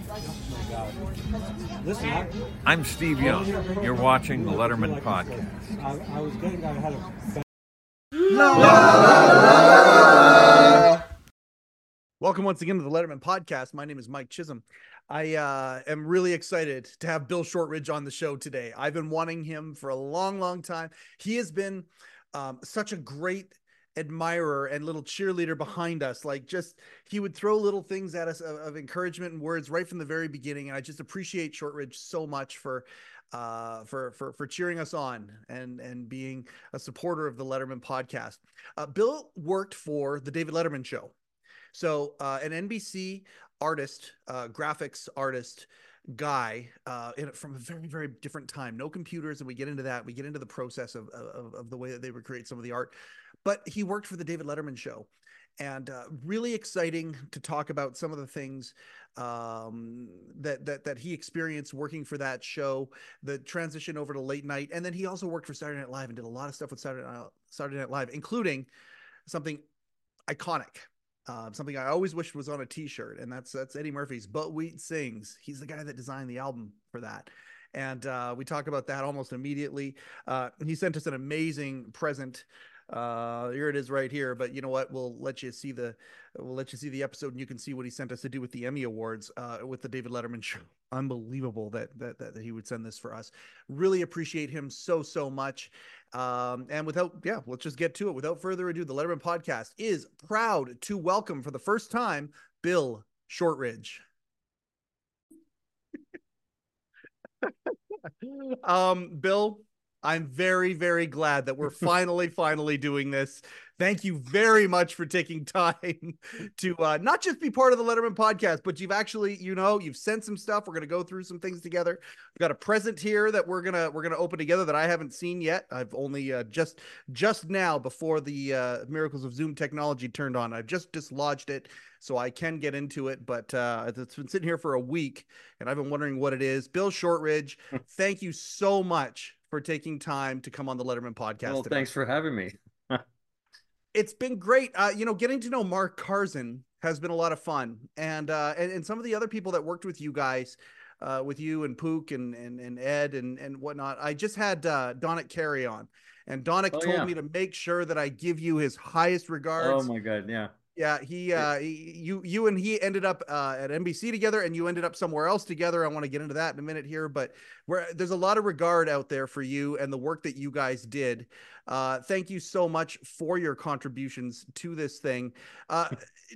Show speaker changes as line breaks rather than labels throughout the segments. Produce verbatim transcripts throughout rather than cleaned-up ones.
Listen, I,
I'm Steve Young. You're watching the Letterman Podcast.
I, I was getting, I had a...
Welcome once again to the Letterman Podcast. My name is Mike Chisholm. I uh, am really excited to have Bill Shortridge on the show today. I've been wanting him for a long, long time. He has been um, such a great admirer and little cheerleader behind us. Like, just, he would throw little things at us of, of encouragement and words right from the very beginning. And I just appreciate Shortridge so much for uh for for for cheering us on and and being a supporter of the Letterman Podcast. uh Bill worked for the David Letterman Show. So uh, an N B C artist, uh, graphics artist guy uh, in, from a very, very different time. No computers, and we get into that. We get into the process of, of, of the way that they would create some of the art. But he worked for the David Letterman Show. And uh, really exciting to talk about some of the things um, that, that that he experienced working for that show, the transition over to late night. And then he also worked for Saturday Night Live and did a lot of stuff with Saturday Night, Saturday Night Live, including something iconic. Uh, something I always wished was on a t-shirt, and that's that's Eddie Murphy's But Wheat Sings. He's the guy that designed the album for that. And uh, we talk about that almost immediately. Uh, he sent us an amazing present. Uh, here it is right here. But you know what? We'll let you see the we'll let you see the episode, and you can see what he sent us to do with the Emmy Awards uh, with the David Letterman Show. Unbelievable that, that that that he would send this for us. Really appreciate him so so much. Um, and without, yeah, let's just get to it. Without further ado, the Letterman Podcast is proud to welcome for the first time, Bill Shortridge. um, Bill, I'm very, very glad that we're finally, finally doing this. Thank you very much for taking time to uh, not just be part of the Letterman Podcast, but you've actually, you know, you've sent some stuff. We're going to go through some things together. We've got a present here that we're going to, we're going to open together that I haven't seen yet. I've only uh, just, just now before the uh, miracles of Zoom technology turned on, I've just dislodged it so I can get into it, but uh, it's been sitting here for a week and I've been wondering what it is. Bill Shortridge, thank you so much for taking time to come on the Letterman Podcast.
Well,
today.
Thanks for having me.
It's been great. Uh, you know, getting to know Mark Karzin has been a lot of fun. And, uh, and, and some of the other people that worked with you guys, uh, with you and Pook and, and, and Ed and, and whatnot. I just had uh, Donick Carey on, and Donick
Oh,
told
yeah.
me to make sure that I give you his highest regards.
Oh my God. Yeah.
Yeah, he, uh, he, you, you and he ended up uh, at N B C together, and you ended up somewhere else together. I want to get into that in a minute here, but where there's a lot of regard out there for you and the work that you guys did. Uh, thank you so much for your contributions to this thing. Uh,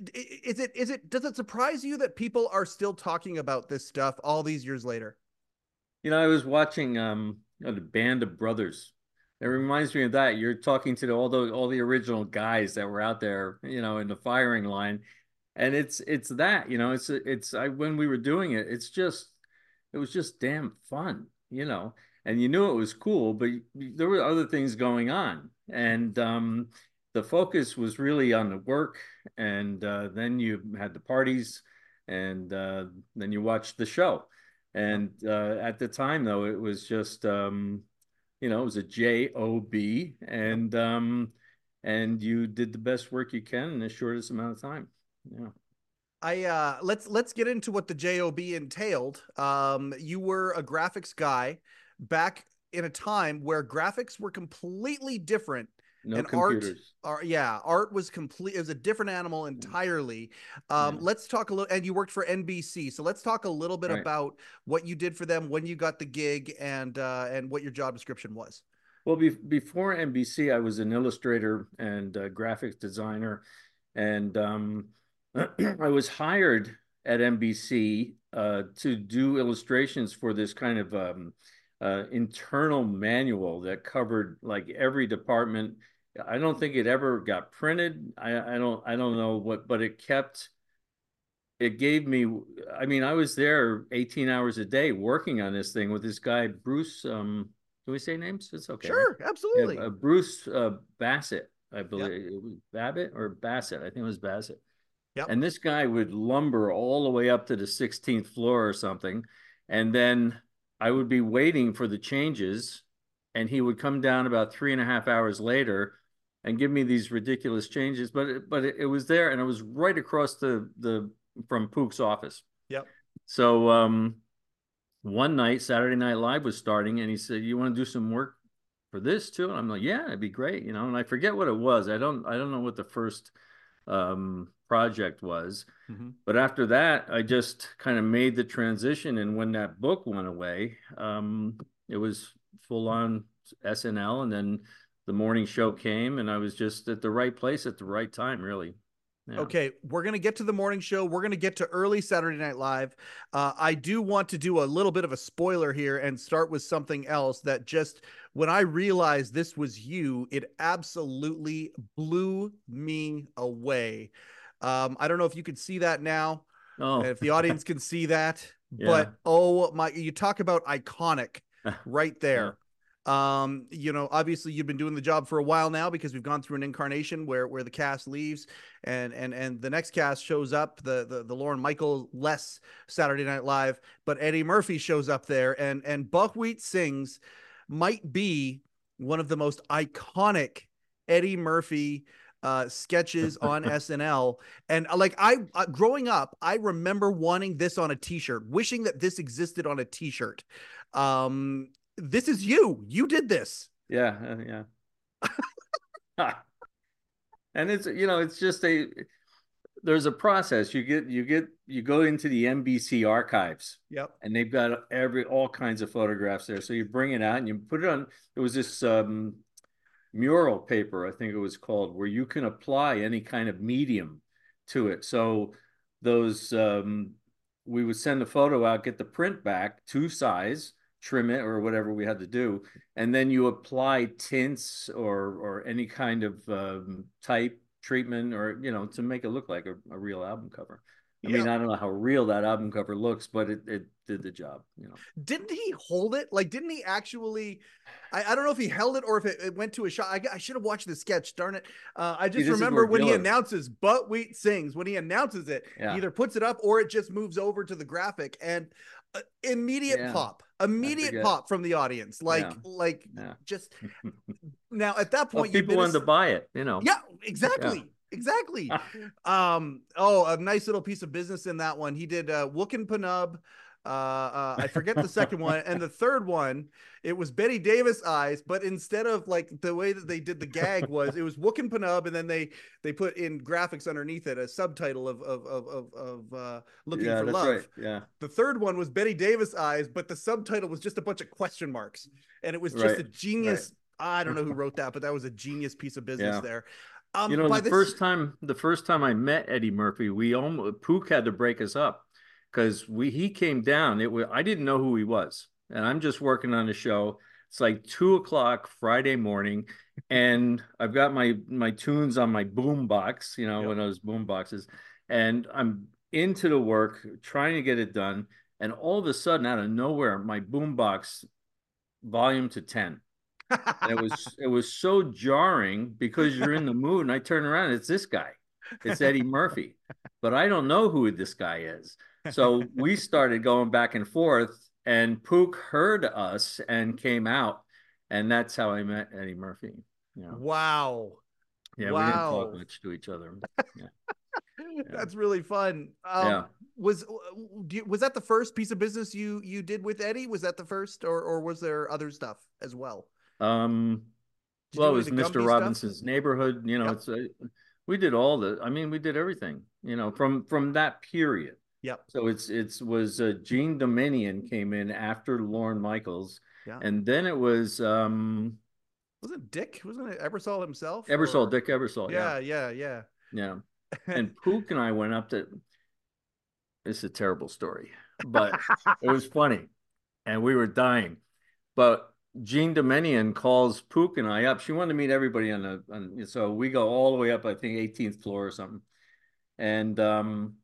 is it, is it, does it surprise you that people are still talking about this stuff all these years later?
You know, I was watching um, you know, the Band of Brothers. It reminds me of that. You're talking to the, all the all the original guys that were out there, you know, in the firing line, and it's it's that, you know, it's it's I when we were doing it, it's just it was just damn fun, you know, and you knew it was cool, but there were other things going on, and um, the focus was really on the work, and uh, then you had the parties, and uh, then you watched the show, and uh, at the time though, it was just. Um, You know, it was a J O B, and um, and you did the best work you can in the shortest amount of time. Yeah.
I uh, let's let's get into what the J O B entailed. Um, you were a graphics guy back in a time where graphics were completely different.
No
and
computers.
art, art, yeah, art was complete. It was a different animal entirely. Um,
Yeah.
Let's talk a little. And you worked for N B C, so let's talk a little bit
Right.
about what you did for them, when you got the gig, and uh, and what your job description was.
Well, be before N B C, I was an illustrator and a graphics designer, and um, I was hired at N B C uh, to do illustrations for this kind of um, uh, internal manual that covered like every department. I don't think it ever got printed. I, I don't I don't know what, but it kept. It gave me. I mean, I was there eighteen hours a day working on this thing with this guy Bruce. Um, can we say names? It's okay.
Sure,
right?
absolutely.
Yeah, uh, Bruce uh, Bassett, I believe.
Yep.
It was Babbitt or Bassett. I think it was Bassett.
Yep.
And this guy would lumber all the way up to the sixteenth floor or something, and then I would be waiting for the changes, and he would come down about three and a half hours later and give me these ridiculous changes. But it, but it, it was there, and it was right across the the from Pook's office.
Yep.
so um, one night, Saturday Night Live was starting, and he said, "You want to do some work for this too?" And I'm like, "Yeah, it'd be great," you know. And I forget what it was. I don't, I don't know what the first um, project was.
Mm-hmm.
But after that, I just kind of made the transition. And when that book went away, um, it was full on S N L. And then the morning show came, and I was just at the right place at the right time, really. Yeah.
Okay, we're going to get to the morning show. We're going to get to early Saturday Night Live. Uh, I do want to do a little bit of a spoiler here and start with something else that just, when I realized this was you, it absolutely blew me away. Um, I don't know if you can see that now,
Oh,
if the audience can see that,
Yeah.
but oh my, you talk about iconic right there. Um, you know, obviously you've been doing the job for a while now, because we've gone through an incarnation where where the cast leaves and and and the next cast shows up, the the, the Lorne Michaels less Saturday Night Live, but Eddie Murphy shows up there, and and Buckwheat Sings might be one of the most iconic Eddie Murphy uh sketches on S N L. And like, I uh, growing up, I remember wanting this on a t-shirt, wishing that this existed on a t-shirt. Um this is you. You did this.
Yeah, uh, yeah. And it's, you know, it's just a, there's a process. You get, you get, you go into the N B C archives.
Yep.
And they've got every, all kinds of photographs there. So you bring it out and you put it on. There was this um, mural paper, I think it was called, where you can apply any kind of medium to it. So those, um, we would send the photo out, get the print back to size, trim it or whatever we had to do, and then you apply tints or or any kind of um, type treatment, or you know, to make it look like a, a real album cover. I
Yeah.
mean, I don't know how real that album cover looks, but it, it did the job, you know.
Didn't he hold it? Like, didn't he actually? I, I don't know if he held it or if it, it went to a shot. I, I should have watched the sketch. Darn it! Uh, I just
See,
remember when he announces "Buckwheat Sings." When he announces it,
yeah.
he either puts it up or it just moves over to the graphic, and uh, immediate
yeah.
pop, immediate pop from the audience. Like,
yeah.
like
yeah.
just now at that point,
well, people wanted a, to buy it, you know.
Yeah, exactly. Yeah. Exactly. um, oh, a nice little piece of business in that one. He did uh, Wookin' Panub. Uh, uh, I forget the second one. And the third one, it was Betty Davis Eyes, but instead of like the way that they did the gag was, it was Wookin' Panub, and then they they put in graphics underneath it, a subtitle of of of of, of uh, Looking
yeah,
for
that's
Love.
Right. Yeah.
The third one was Betty Davis Eyes, but the subtitle was just a bunch of question marks, and it was just
right.
a genius. Right. I don't know who wrote that, but that was a genius piece of business yeah. there. Um,
you know, the
this...
first time, the first time I met Eddie Murphy, we almost Pook had to break us up because we he came down. It was I didn't know who he was, and I'm just working on the show. It's like two o'clock Friday morning, and I've got my my tunes on my boom box, you know, yep. one of those boom boxes, and I'm into the work trying to get it done, and all of a sudden, out of nowhere, my boom box volume to ten. And it was it was so jarring because you're in the mood, and I turn around, it's this guy, it's Eddie Murphy, but I don't know who this guy is. So we started going back and forth, and Pook heard us and came out, and that's how I met Eddie Murphy. You know?
Wow.
Yeah,
wow.
we didn't talk much to each other. Yeah.
Yeah. That's really fun. Um, yeah. Was was that the first piece of business you you did with Eddie? Was that the first, or or was there other stuff as well?
Um, well, it was Mister Robinson's stuff? Neighborhood. You know, yep. it's a, we did all the. I mean, we did everything. You know, from from that period.
Yep.
So it's it's was uh, Gene Dominion came in after Lorne Michaels,
yeah.
and then it was um,
wasn't Dick? Wasn't it Ebersol himself?
Ebersol, or... Dick Ebersol.
Yeah, yeah, yeah,
yeah. yeah. And Pook and I went up to. This is a terrible story, but it was funny, and we were dying, but. Gene Dominion calls Pook and I up. She wanted to meet everybody on the, on, so we go all the way up, I think eighteenth floor or something. And um,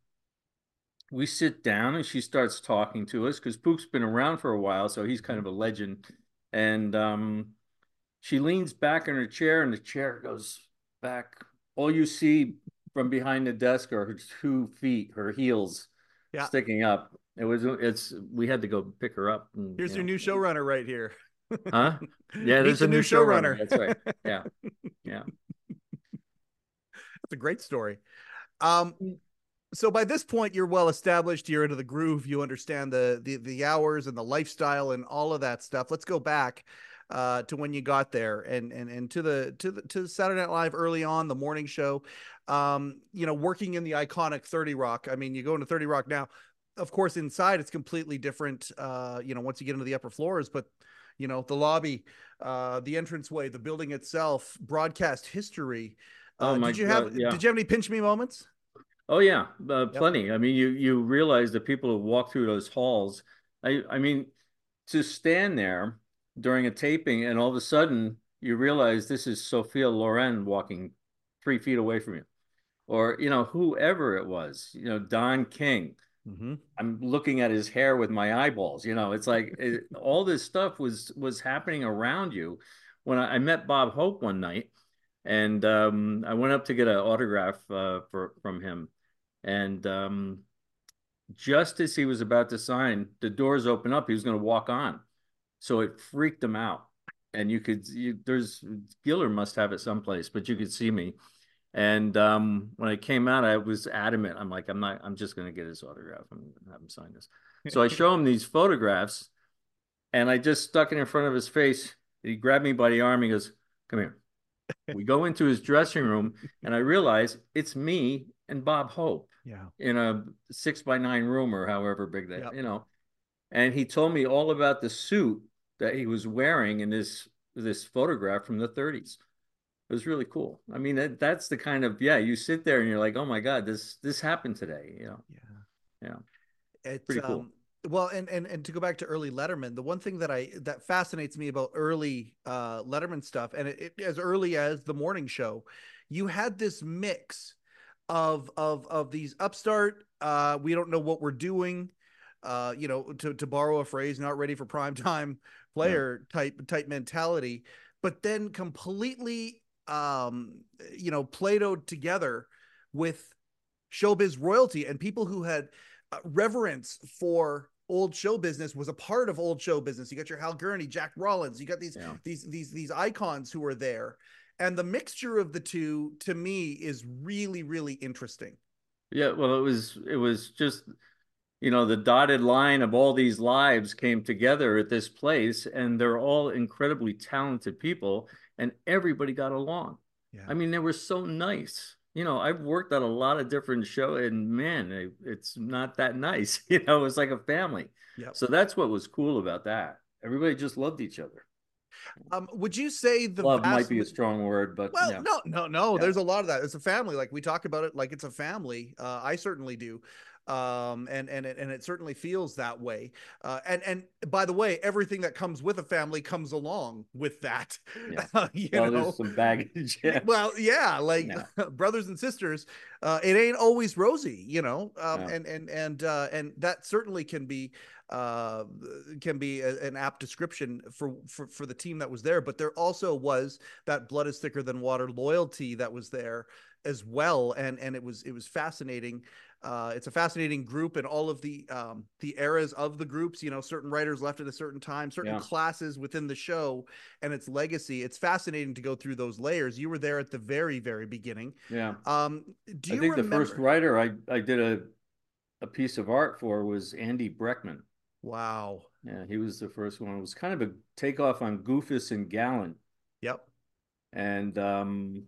we sit down and she starts talking to us because Pook's been around for a while, so he's kind of a legend. And um, she leans back in her chair and the chair goes back. All you see from behind the desk are her two feet, her heels yeah. sticking up. It was, it's, we had to go pick her up. And,
Here's
you
your
know,
new showrunner right here.
Huh? Yeah, there's a new showrunner. Show That's right. Yeah, yeah.
That's a great story. Um, so by this point you're well established, you're into the groove, you understand the the the hours and the lifestyle and all of that stuff. Let's go back uh to when you got there and and and to the to the to Saturday Night Live early on, the morning show. Um you know, working in the iconic thirty Rock. I mean, you go into thirty Rock now, of course inside it's completely different, uh you know, once you get into the upper floors, but you know, the lobby, uh the entranceway, the building itself, broadcast history.
Oh
Uh
my
did you
God,
have
yeah.
did you have any pinch me moments?
Oh yeah, uh,
Yep.
plenty. I mean, you you realize the people who walk through those halls. I I mean, to stand there during a taping and all of a sudden you realize this is Sophia Loren walking three feet away from you, or you know whoever it was, you know Don King.
Mm-hmm.
I'm looking at his hair with my eyeballs. You know, it's like it, all this stuff was was happening around you. When I, I met Bob Hope one night, and um, I went up to get an autograph uh, for from him, and um, just as he was about to sign, the doors open up. He was going to walk on, so it freaked him out. And you could, you, there's Giller must have it someplace, but you could see me. And um, when I came out, I was adamant. I'm like, I'm not, I'm just going to get his autograph. I'm going to have him sign this. So I show him these photographs, and I just stuck it in front of his face. He grabbed me by the arm. He goes, "Come here." We go into his dressing room, and I realize it's me and Bob Hope
Yeah.
in a six by nine room or however big that,
Yep.
you know. And he told me all about the suit that he was wearing in this this photograph from the thirties. It was really cool. I mean, that, that's the kind of, yeah, you sit there and you're like, oh my God, this this happened today, you know.
Yeah.
Yeah.
It's
Pretty cool.
um well, and and and to go back to early Letterman, the one thing that I that fascinates me about early uh Letterman stuff, and it, it as early as the morning show, you had this mix of of of these upstart, uh we don't know what we're doing, uh you know, to to borrow a phrase, not ready for prime time
Yeah.
player type type mentality, but then completely um you know, Platoed together with showbiz royalty and people who had uh, reverence for old show business, was a part of old show business. You got your Hal Gurney, Jack Rollins, you got these
Yeah.
these these these icons who are there, and the mixture of the two to me is really really interesting.
Yeah. Well, it was it was just, you know, the dotted line of all these lives came together at this place, and they're all incredibly talented people, and everybody got along.
Yeah.
I mean, they were so nice. You know, I've worked on a lot of different shows, and man, it, it's not that nice. You know, it's like a family.
Yep.
So that's what was cool about that. Everybody just loved each other.
Um, would you say the
Love might
vast
be a strong word, but
well,
yeah.
no, no, no.
Yeah.
There's a lot of that. It's a family. Like we talk about it like it's a family. Uh, I certainly do. Um, and and it, and it certainly feels that way. Uh, and and by the way, everything that comes with a family comes along with that.
Yeah.
you
Well,
know,
there's some baggage. Yeah.
well, yeah, like
Yeah.
brothers and sisters, uh, it ain't always rosy, you know. Um,
Yeah.
and and and uh, and that certainly can be uh, can be a, an apt description for, for for the team that was there. But there also was that blood is thicker than water loyalty that was there as well, and and it was it was fascinating. Uh, it's a fascinating group, and all of the um, the eras of the groups. You know, certain writers left at a certain time, certain
Yeah.
classes within the show, and its legacy. It's fascinating to go through those layers. You were there at the very, very beginning.
Yeah.
Um, do
I
you
think
remember?
the first writer I, I did a, a piece of art for was Andy Breckman.
Wow.
Yeah, he was the first one. It was kind of a takeoff on Goofus and Gallant.
Yep.
And um,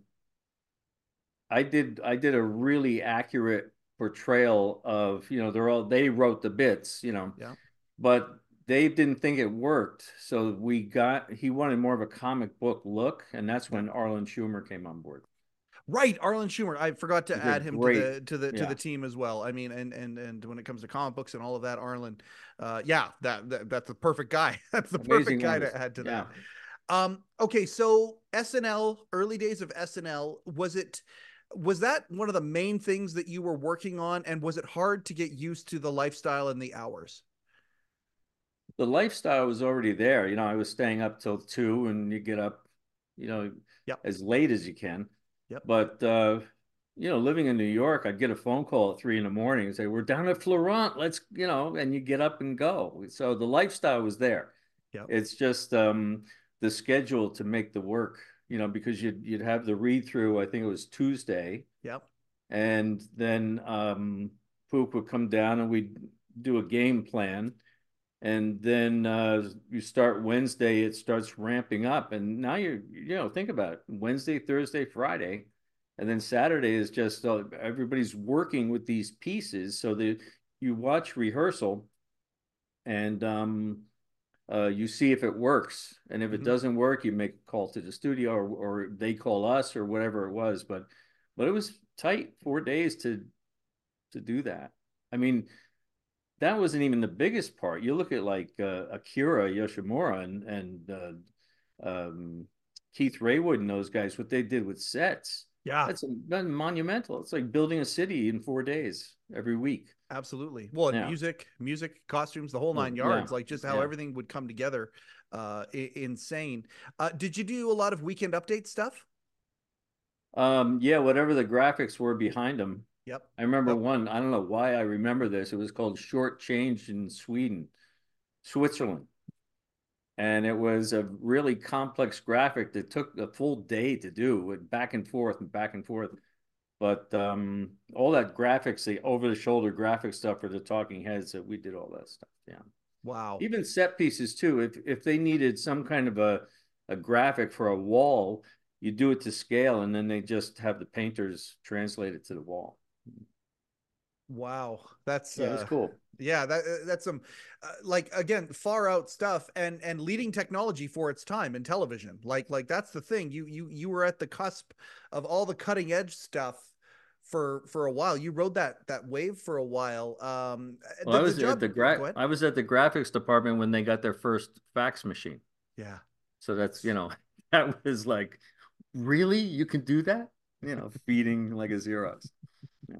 I did I did a really accurate portrayal of, you know, they're all, they wrote the bits, you know,
Yeah.
but they didn't think it worked. So we got, he wanted more of a comic book look. And that's when Arlen Schumer came on board.
Right, Arlen Schumer. I forgot to
He's a
add him
great-
to the to the to
yeah.
the team as well. I mean, and and and when it comes to comic books and all of that, Arlen, uh, yeah, that, that that's the perfect guy. That's the
Amazing
perfect guy
artist.
to add to
Yeah.
that. Um, okay, so S N L, early days of S N L, was it was that one of the main things that you were working on, and was it hard to get used to the lifestyle and the hours?
The lifestyle was already there. You know, I was staying up till two, and you get up, you know,
Yep.
as late as you can.
Yep.
But uh, you know, living in New York, I'd get a phone call at three in the morning and say, "We're down at Florent. Let's," you know, and you get up and go. So the lifestyle was there.
Yep.
It's just um, the schedule to make the work. You know, because you'd you'd have the read through. I think it was Tuesday,
Yep.
and then um, Pook would come down and we'd do a game plan. And then uh, you start Wednesday, it starts ramping up. And now you're, you know, think about it, Wednesday, Thursday, Friday. And then Saturday is just uh, everybody's working with these pieces. So that you watch rehearsal and um, uh, you see if it works. And if it
Mhm.
doesn't work, you make a call to the studio or, or they call us or whatever it was. But but it was tight four days to to do that. I mean, that wasn't even the biggest part. You look at like uh, Akira Yoshimura and and uh, um, Keith Raywood and those guys, what they did with sets.
Yeah,
That's, that's monumental. It's like building a city in four days every week.
absolutely. Well, and
Yeah.
music, music, costumes, the whole nine
Yeah.
yards, like just how
Yeah.
everything would come together. Uh, i- insane. Uh, did you do a lot of weekend update stuff?
Um, yeah, whatever the graphics were behind them.
Yep.
I remember
Yep.
one, I don't know why I remember this. It was called Short Change in Sweden, Switzerland. And it was a really complex graphic that took a full day to do with back and forth and back and forth. But um, all that graphics, the over-the-shoulder graphic stuff for the talking heads, that we did all that stuff. Yeah.
Wow.
Even set pieces too. If if they needed some kind of a a graphic for a wall, you do it to scale, and then they just have the painters translate it to the wall.
Wow. That's
Yeah, it was
uh
cool.
yeah, that uh, that's some uh, like again, far out stuff and and leading technology for its time in television. Like like that's the thing. You you you were at the cusp of all the cutting edge stuff for for a while. You rode that that wave for a while. Um
Well,
the,
I
the
was at
job
the
go
gra
ahead.
I was at the graphics department when they got their first fax machine.
Yeah.
So that's, you know, that was like, really? You can do that? You know, feeding like a Xerox. Yeah.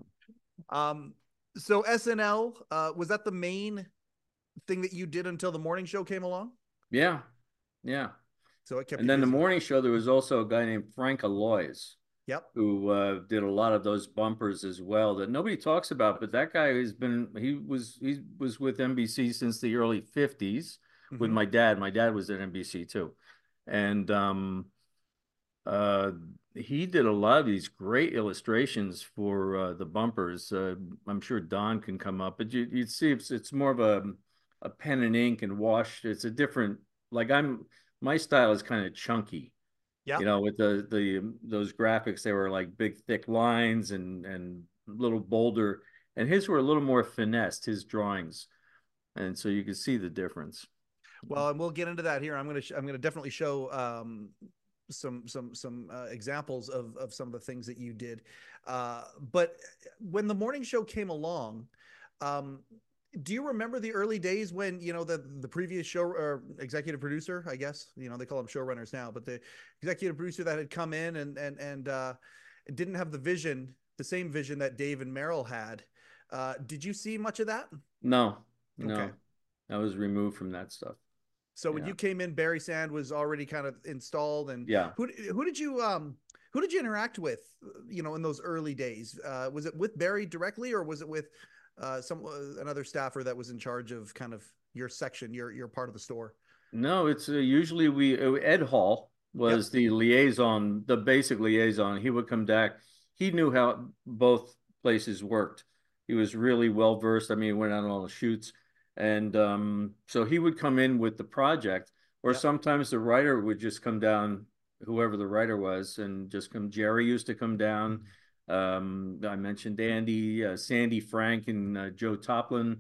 Um so S N L, uh was that the main thing that you did until the morning show came along?
Yeah. Yeah.
So it kept
And
you
then the
busy.
morning show, there was also a guy named Frank Alois
Yep.
who uh, did a lot of those bumpers as well that nobody talks about. But that guy has been, he was, he was with N B C since the early fifties with
Mm-hmm.
my dad. My dad was at N B C too. And um, uh, he did a lot of these great illustrations for uh, the bumpers. Uh, I'm sure Don can come up, but you, you'd see it's, it's more of a, a pen and ink and wash. It's a different, like I'm, my style is kind of chunky, you
Yep.
know, with the, the, those graphics, they were like big, thick lines and, and a little bolder. And his were a little more finessed, his drawings. And so you could see the difference.
Well, and we'll get into that here. I'm gonna sh- I'm gonna definitely show um, some some some uh, examples of of some of the things that you did. Uh, but when the morning show came along, um, do you remember the early days when you know the the previous show or executive producer, I guess you know they call them showrunners now, but the executive producer that had come in and and and uh, didn't have the vision, the same vision that Dave and Merrill had. Uh, did you see much of that?
No,
Okay.
no, I was removed from that stuff.
So when
Yeah.
you came in, Barry Sand was already kind of installed, and
Yeah.
who who did you um who did you interact with? You know, in those early days, uh, was it with Barry directly, or was it with uh, some uh, another staffer that was in charge of kind of your section, your your part of the store?
No, it's uh, usually we uh, Ed Hall
Yep.
was the liaison, the basic liaison. He would come back. He knew how both places worked. He was really well versed. I mean, he went on all the shoots, and um, so he would come in with the project, or
Yep.
sometimes the writer would just come down, whoever the writer was, and just come. Jerry used to come down. Um, I mentioned Andy, uh, Sandy Frank, and uh, Joe Toplin.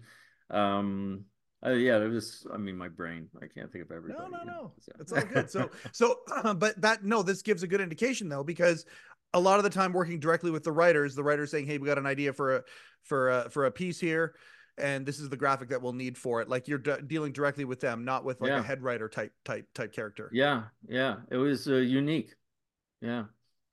Um, uh, yeah, it was. I mean, my brain. I can't think of
No,
everybody.
no,
You know,
no. It's all good.
so.
So, so, but that, no, this gives a good indication though, because a lot of the time working directly with the writers, the writers saying, "Hey, we got an idea for a, for a, for a piece here. And this is the graphic that we'll need for it." Like you're d- dealing directly with them, not with like a
Yeah,
head writer type, type, type character.
yeah, yeah. It was uh, unique. Yeah,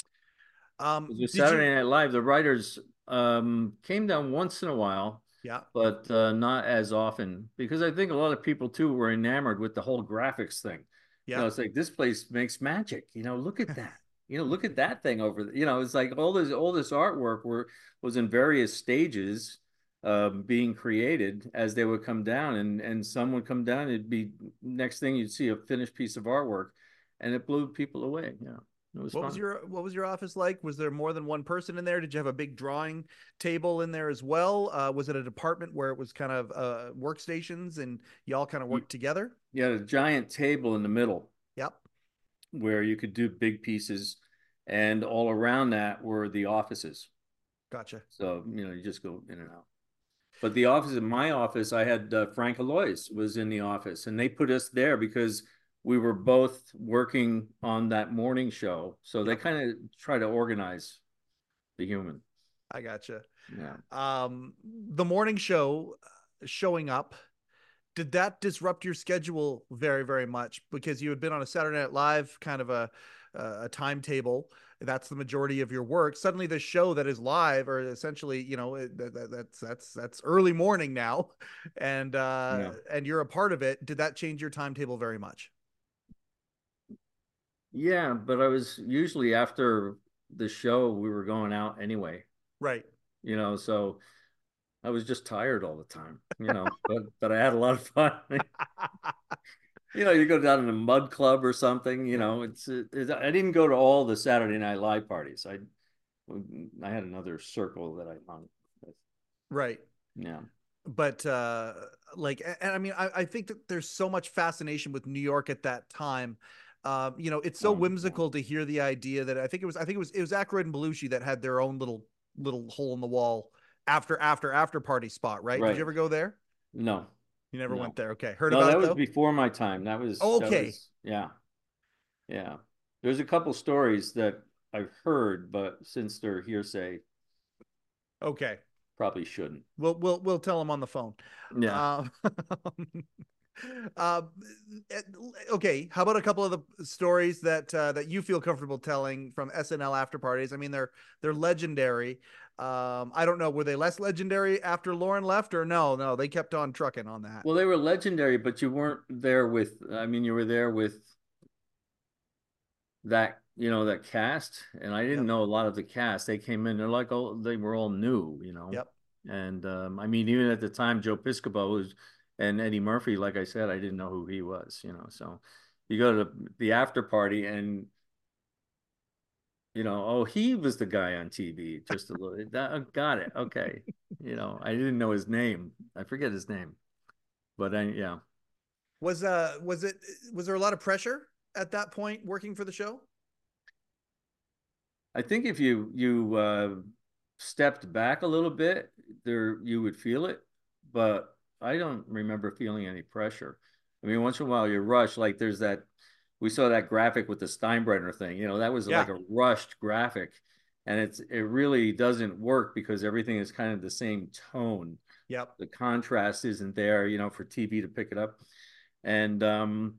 Um,
it was
did
Saturday
you,
Night Live. The writers um, came down once in a while,
yeah,
but uh, not as often because I think a lot of people too were enamored with the whole graphics thing. You
yeah,
know, it's like this place makes magic. You know, look at that. You know, look at that thing over there. You know, it's like all this all this artwork were was in various stages um, being created as they would come down, and and some would come down. It'd be next thing you'd see a finished piece of artwork, and it blew people away. Yeah. It was
What was
fun.
your what was your office like? Was there more than one person in there? Did you have a big drawing table in there as well? Uh, was it a department where it was kind of uh, workstations and you all kind of
You,
worked together?
you had a giant table in the middle
Yep.
where you could do big pieces, and all around that were the offices.
Gotcha.
So, you know, you just go in and out. But the office, in my office, I had uh, Frank Alois was in the office, and they put us there because we were both working on that morning show. So they
Yep.
kind of try to organize the human.
I gotcha.
Yeah.
Um, the morning show uh, showing up, did that disrupt your schedule very, very much? Because you had been on a Saturday Night Live kind of a a timetable. That's the majority of your work. Suddenly, this show that is live, or essentially, you know, that, that, that's that's that's early morning now, and uh,
Yeah.
and you're a part of it. Did that change your timetable very much?
Yeah, but I was usually after the show, we were going out anyway,
Right.
you know, so I was just tired all the time, you know, but but I had a lot of fun. You know, you go down in a mud club or something, you
Yeah.
know, it's, it, I didn't go to all the Saturday Night Live parties. I I had another circle that I hung with.
Right.
Yeah.
But uh like and I mean I, I think that there's so much fascination with New York at that time. Um, you know, it's so
Um, yeah.
whimsical to hear the idea that I think it was I think it was it was Aykroyd and Belushi that had their own little little hole in the wall after after after party spot, right? Did you
Right.
ever go there?
No,
You never
no,
went there. Okay. Heard
no,
about
that
it
was
though?
before my time. That was,
Oh,
that
okay.
was, yeah, yeah. There's a couple stories that I've heard, but since they're hearsay,
Okay.
probably shouldn't.
We'll we'll we'll tell them on the phone.
Yeah.
Um, uh, okay. How about a couple of the stories that uh, that you feel comfortable telling from S N L after parties? I mean, they're they're legendary. Um, I don't know, were they less legendary after Lauren left, or no? No, they kept on trucking on that.
Well, they were legendary, but you weren't there with, I mean, you were there with that, you know, that cast, and I didn't
Yep.
know a lot of the cast. They came in, they're like, oh, they were all new, you know.
Yep.
And um, I mean, even at the time, Joe Piscopo was, and Eddie Murphy, like I said, I didn't know who he was, you know. So you go to the after party, and you know, oh, he was the guy on T V, just a little. That, oh, got it, okay. You know, I didn't know his name. I forget his name, but I, yeah.
Was uh was it was there a lot of pressure at that point working for the show?
I think if you you uh, stepped back a little bit, there you would feel it, but I don't remember feeling any pressure. I mean, once in a while you rush, like there's that we saw that graphic with the Steinbrenner thing. You know, that was
Yeah.
like a rushed graphic, and it's it really doesn't work because everything is kind of the same tone.
Yep.
The contrast isn't there, you know, for T V to pick it up, and um,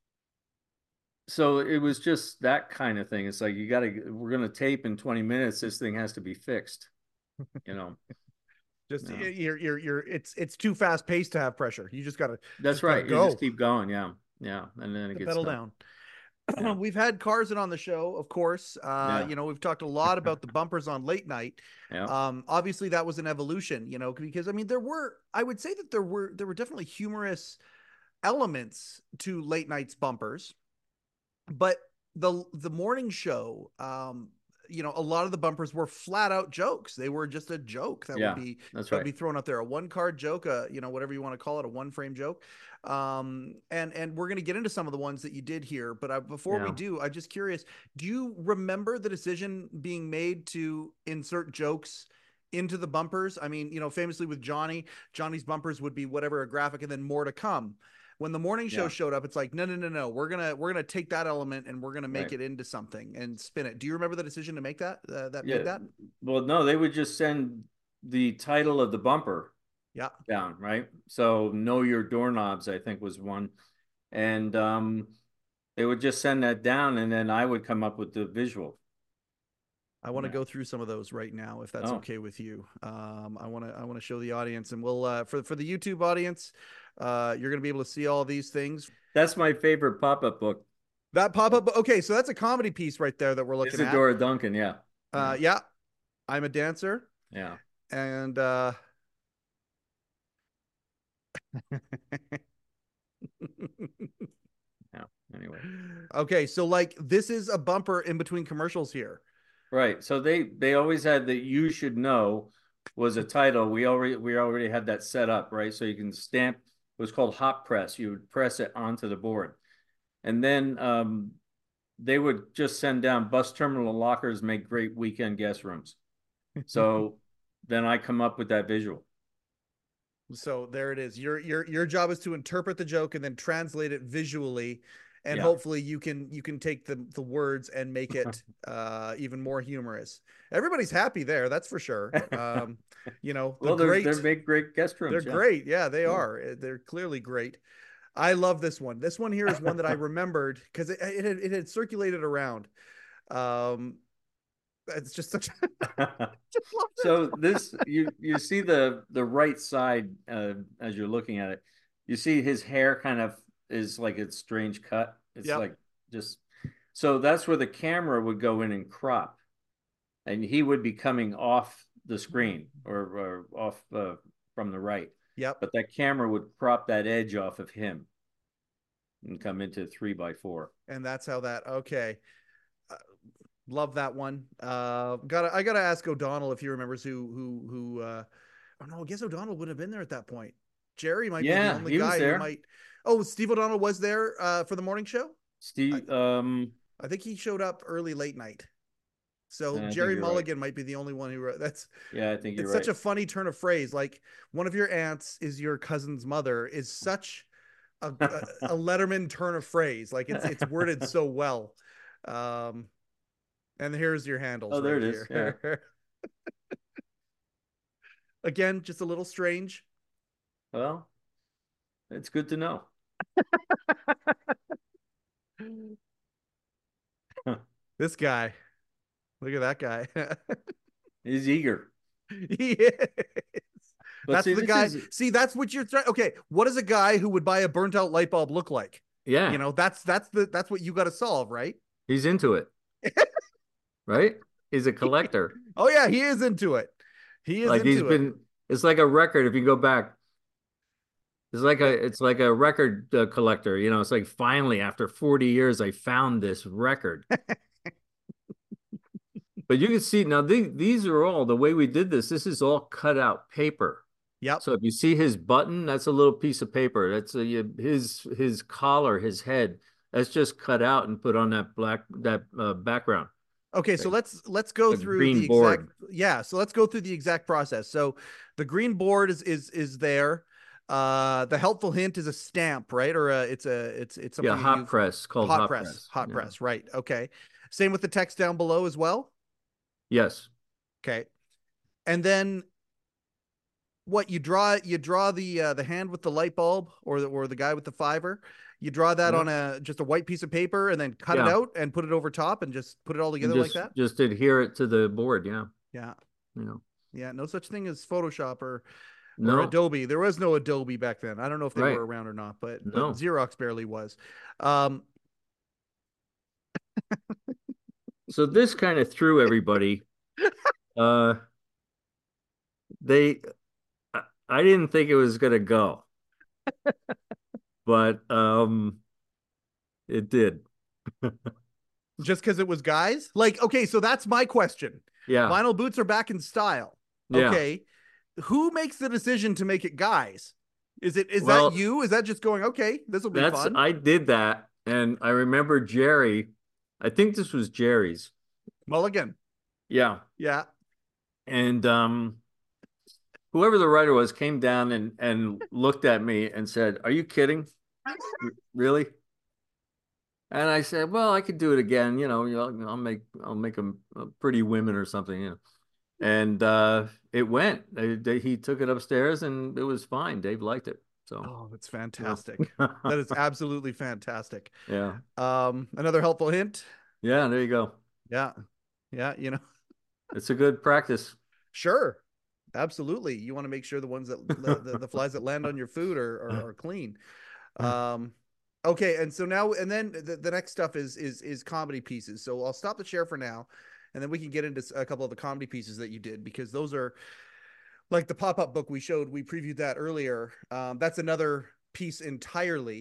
so it was just that kind of thing. It's like you got to, we're going to tape in twenty minutes. This thing has to be fixed, you know.
Just
Yeah.
you're you're you're it's it's too fast paced to have pressure. You just gotta
That's
just gotta
right. You just
go.
keep going. Yeah. Yeah. And then it
The
gets
pedal
done.
down.
Yeah.
We've had Carson on the show, of course. Uh,
Yeah.
you know, we've talked a lot about the bumpers on late night.
Yeah.
Um, obviously that was an evolution, you know, because I mean there were I would say that there were there were definitely humorous elements to late night's bumpers, but the the morning show, um, you know, a lot of the bumpers were flat out jokes. They were just a joke that would
Yeah.
be
That's
that would
right.
be thrown out there, a one card joke, a you know whatever you want to call it, a one frame joke. Um, and and we're gonna get into some of the ones that you did here, but I, before we
Yeah.
do, I'm just curious. Do you remember the decision being made to insert jokes into the bumpers? I mean, you know, famously with Johnny, Johnny's bumpers would be whatever a graphic and then more to come. When the morning show
Yeah.
showed up, it's like, no, no, no, no. We're gonna we're gonna take that element and we're gonna make
Right.
it into something and spin it. Do you remember the decision to make that uh, that
Yeah.
made that?
Well, no, they would just send the title of the bumper
Yeah.
down, right? So Know Your Doorknobs, I think was one. And um, they would just send that down, and then I would come up with the visual.
I want to
Yeah.
go through some of those right now, if that's
Oh,
okay with you. Um, I want to I want to show the audience, and we'll uh, for for the YouTube audience, uh, you're gonna be able to see all these things.
that's my favorite pop-up book.
That pop up. Okay, so that's a comedy piece right there that we're looking at.
Isadora Duncan, yeah.
Uh, yeah, I'm a dancer,
Yeah.
and uh,
Yeah. Anyway.
Okay, so like this is a bumper in between commercials here.
Right. So they they always had that "You Should Know" was a title. We already we already had that set up, right? So you can stamp. It was called hot press. You would press it onto the board, and then um, they would just send down bus terminal lockers make great weekend guest rooms. So then I come up with that visual.
So there it is. Your your your job is to interpret the joke and then translate it visually, and
Yeah.
hopefully you can you can take the the words and make it uh even more humorous. Everybody's happy there, that's for sure. Um, you know, the
Well, they're
great
they're make great guest rooms.
they're
yeah.
great. Yeah, they
Yeah.
are. Uh, They're clearly great. I love this one. This one here is one that I remembered because it, it had it had circulated around. Um, it's just such. Just love this.
So this you you see the the right side uh, as you're looking at it. You see his hair kind of is like a strange cut. It's
Yep.
like just so that's where the camera would go in and crop, and he would be coming off the screen or, or off uh, from the right.
Yep.
But that camera would crop that edge off of him and come into three by four.
And that's how that. Okay. Uh, love that one. Uh, gotta I gotta ask O'Donnell if he remembers who who who. Uh, oh no, I guess O'Donnell would have been there at that point. Jerry might be
Yeah,
the only
he was
guy who
there.
might. Oh, Steve O'Donnell was there uh, for the morning show.
Steve, um,
I think he showed up early late night. So
Yeah, I think
Jerry
you're right.
Mulligan might be the only one who wrote that's
yeah, I think you're
it's
right.
such a funny turn of phrase. Like one of your aunts is your cousin's mother is such a, a, a Letterman turn of phrase. Like it's it's worded so well. Um, and here's your handles.
Oh, there
right
it is,
here. Again, just a little strange.
Well, it's good to know.
This guy, look at that guy.
He's eager.
He is.
But
That's
see,
the
this
guy.
is-
See, that's what you're trying. Okay, what does a guy who would buy a burnt out light bulb look like?
Yeah,
You know, that's that's the that's what you got to solve, right?
he's into it. Right? He's a collector.
Oh yeah, he is into it. He is
Like
into
he's
it.
been. It's like a record. If you go back, it's like a. It's like a record uh, collector. You know, it's like finally after forty years, I found this record. But you can see now. The, these are all the way we did this. This is all cut out paper.
Yep.
So if you see his button, that's a little piece of paper. That's a, his his collar, his head. That's just cut out and put on that black that uh, background.
Okay, so let's let's go
The
through
green
the
board.
exact yeah, so let's go through the exact process. So the green board is is is there. Uh the helpful hint is a stamp, right? Or a, it's a it's it's something
Yeah,
you
hot
use-
press called
hot,
hot
press,
press.
hot
Yeah.
press, right. Okay. Same with the text down below as well.
Yes.
Okay. And then what you draw you draw the uh, the hand with the light bulb or the, or the guy with the fiver. You draw that
Yeah.
on a just a white piece of paper and then cut it
Yeah.
out and put it over top and just put it all
And
together
just,
like that.
just adhere it to the board. Yeah.
Yeah.
You know.
Yeah, no such thing as Photoshop or, or
No.
Adobe. There was no Adobe back then. I don't know if they
Right.
were around or not, but, but
No.
Xerox barely was. Um,
So this kind of threw everybody. uh, they, I, I didn't think it was gonna go, but um, it did.
just because it was guys? Like, okay, so that's my question.
Yeah.
Vinyl boots are back in style.
Yeah.
Okay. Who makes the decision to make it guys? Is it is
Well,
that you? Is that just going, okay, this will be
That's
fun?
I did that, and I remember Jerry. I think this was Jerry's.
Mulligan.
Yeah.
Yeah.
And um, whoever the writer was came down and and looked at me and said, "Are you kidding? R- Really?" And I said, "Well, I could do it again. You know, you know, I'll make I'll make them pretty women or something. You know." And uh, it went. They, they, he took it upstairs, and it was fine. Dave liked it. So
Oh, that's fantastic. That is absolutely fantastic.
yeah,
Um, another helpful hint.
yeah. There you go.
Yeah. Yeah, you know.
It's a good practice.
Sure. Absolutely. You want to make sure the ones that the, the, the flies that land on your food are, are, are clean. Um, okay. And so now, and then the, the next stuff is, is, is comedy pieces. So I'll stop the share for now, and then we can get into a couple of the comedy pieces that you did, because those are like the pop-up book we showed. We previewed that earlier. Um, that's another piece entirely.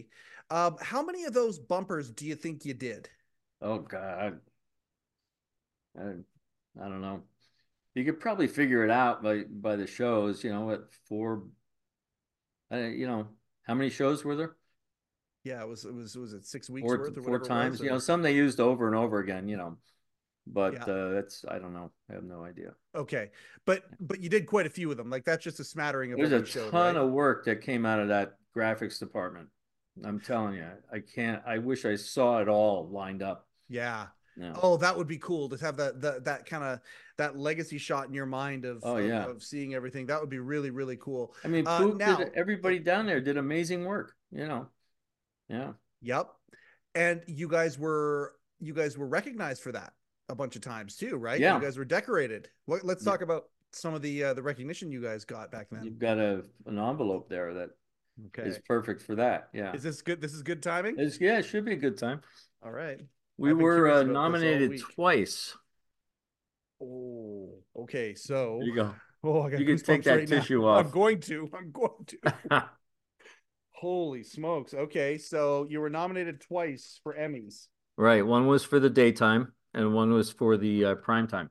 Um, how many of those bumpers do you think you did?
Oh God, I, I don't know. You could probably figure it out by by the shows. You know, what four? Uh, you know, how many shows were there?
Yeah, it was it was was it six weeks
Four
worth or
four
whatever it was?
times. You
Or...
know, some they used over and over again. You know, but
Yeah.
uh, that's I don't know. I have no idea.
Okay, but but you did quite a few of them. Like that's just a smattering of
There's
what
a
we showed,
ton
right?
of work that came out of that graphics department. I'm telling you, I can't. I wish I saw it all lined up.
Yeah.
No.
Oh, that would be cool to have that that that kind of that legacy shot in your mind of,
Oh
of
yeah.
of seeing everything. That would be really really cool.
I mean,
Uh,
Pook did
now,
everybody
oh,
down there did amazing work. You know. Yeah.
yep. And you guys were you guys were recognized for that a bunch of times too, right? You
Yeah.
guys were decorated. What, let's
Yeah.
talk about some of the uh, the recognition you guys got back then.
You've got a an envelope there that
Okay.
is perfect for that. Yeah.
Is this good? This is good timing.
It's, yeah, it should be a good time.
All right.
We
I've been
were
curious
uh,
about this all
nominated
week.
twice.
Oh, okay. So,
There you go.
oh, I got
You can take
goosebumps
that
right now.
tissue
I'm
off.
going to. I'm going to. Holy smokes. Okay. So you were nominated twice for Emmys.
Right. One was for the daytime and one was for the uh, prime time.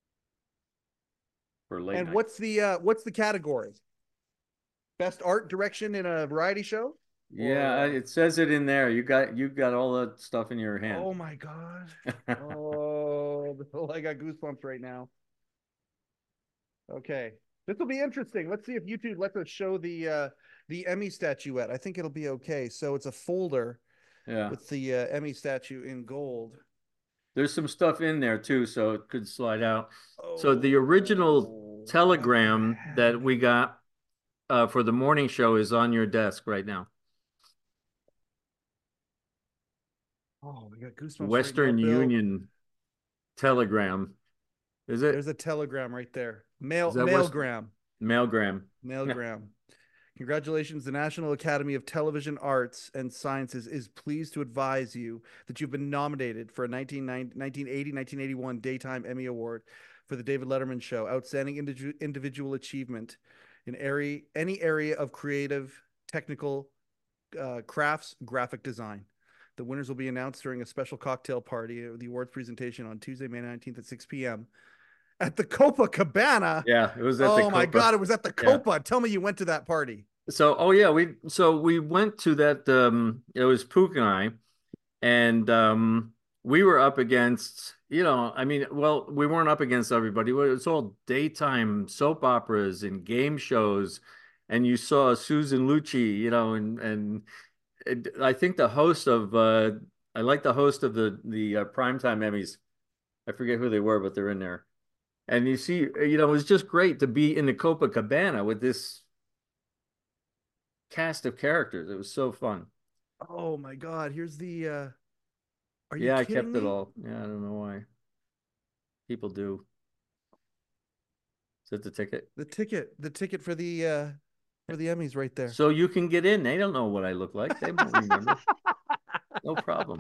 For late
And
night.
what's the uh what's the category? Best art direction in a variety show?
Yeah,
Or, uh,
it says it in there. You got you got all that stuff in your hand.
oh my God. Oh, I got goosebumps right now. Okay. This will be interesting. Let's see if YouTube lets us show the uh the Emmy statuette. I think it'll be okay. So it's a folder
Yeah.
with the uh, Emmy statue in gold.
There's some stuff in there too, so it could slide out.
Oh,
So the original telegram that we got uh, for the morning show is on your desk right now.
Oh, we got goosebumps.
Western
right now,
Union telegram. Is it?
There's a telegram right there. Mail
Is that
mailgram.
Mailgram.
Mailgram. Congratulations. The National Academy of Television Arts and Sciences is pleased to advise you that you've been nominated for a nineteen eighty nineteen eighty-one Daytime Emmy Award for the David Letterman Show. Outstanding individual individual achievement in area, any area of creative, technical uh, crafts, graphic design. The winners will be announced during a special cocktail party, the awards presentation on Tuesday, May nineteenth at six p m at the Copacabana.
Yeah, it was at
oh
the
my
Copa.
God, it was at the Copa.
Yeah.
Tell me you went to that party.
So, oh yeah, we so we went to that. Um, it was Pook and I, and um, we were up against. You know, I mean, well, we weren't up against everybody. It was all daytime soap operas and game shows, and you saw Susan Lucci. You know, and and it, I think the host of. Uh, I like the host of the the uh, primetime Emmys. I forget who they were, but they're in there. And you see, you know, it was just great to be in the Copacabana with this cast of characters. It was so fun.
Oh my God, here's the uh are you
Yeah, I
kidding
kept
me?
it all. Yeah, I don't know why. People do. Is that the ticket?
The ticket, the ticket for the uh for the Emmys right there.
So you can get in. They don't know what I look like. They won't remember. No problem.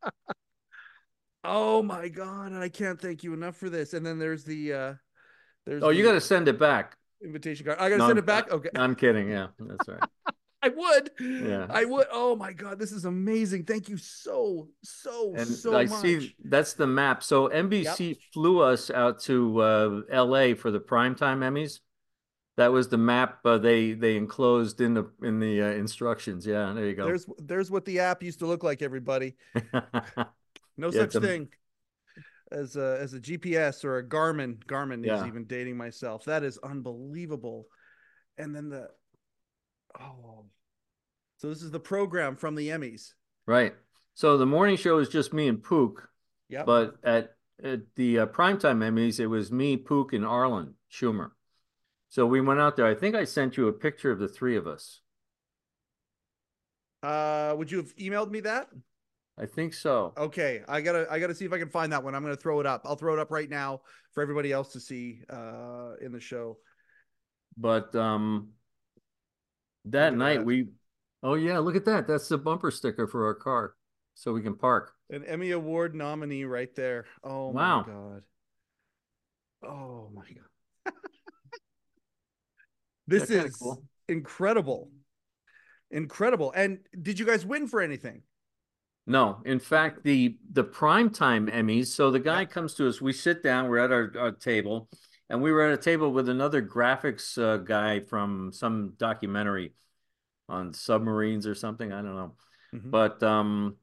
Oh my God, and I can't thank you enough for this. And then there's the uh there's
Oh, you
the
got to send it back.
invitation card. I gotta
No,
send
I'm-
it back. Okay.
I'm kidding. Yeah, that's right.
I would.
Yeah.
I would. Oh my God, this is amazing. Thank you so, so,
And
so
I
much.
see that's the map. So N B C
Yep.
flew us out to uh, L A for the primetime Emmys. That was the map uh, they they enclosed in the in the uh, instructions. Yeah, there you go.
There's there's what the app used to look like, everybody. No
Yeah,
such
it's a-
thing as a as a G P S or a Garmin. Garmin
Yeah.
is even dating myself. That is unbelievable. And then the oh, so this is the program from the Emmys.
Right. So the morning show is just me and Pook,
Yep.
but at at the uh, primetime Emmys, it was me, Pook, and Arlen Schumer. So we went out there. I think I sent you a picture of the three of us.
Uh, would you have emailed me that?
I think so.
Okay, I gotta I gotta see if I can find that one. I'm gonna throw it up. I'll throw it up right now for everybody else to see uh in the show.
But um, that
Look at
night
that.
we, oh yeah, look at that. That's the bumper sticker for our car, so we can park.
An Emmy Award nominee right there. Oh
Wow.
my God. Oh my God. This
That's kinda
is
cool.
incredible. Incredible. And did you guys win for anything?
No, in fact, the the primetime Emmys. So the guy
Yeah.
comes to us. We sit down. We're at our, our table, and we were at a table with another graphics uh, guy from some documentary on submarines or something. I don't know.
Mhm.
But um,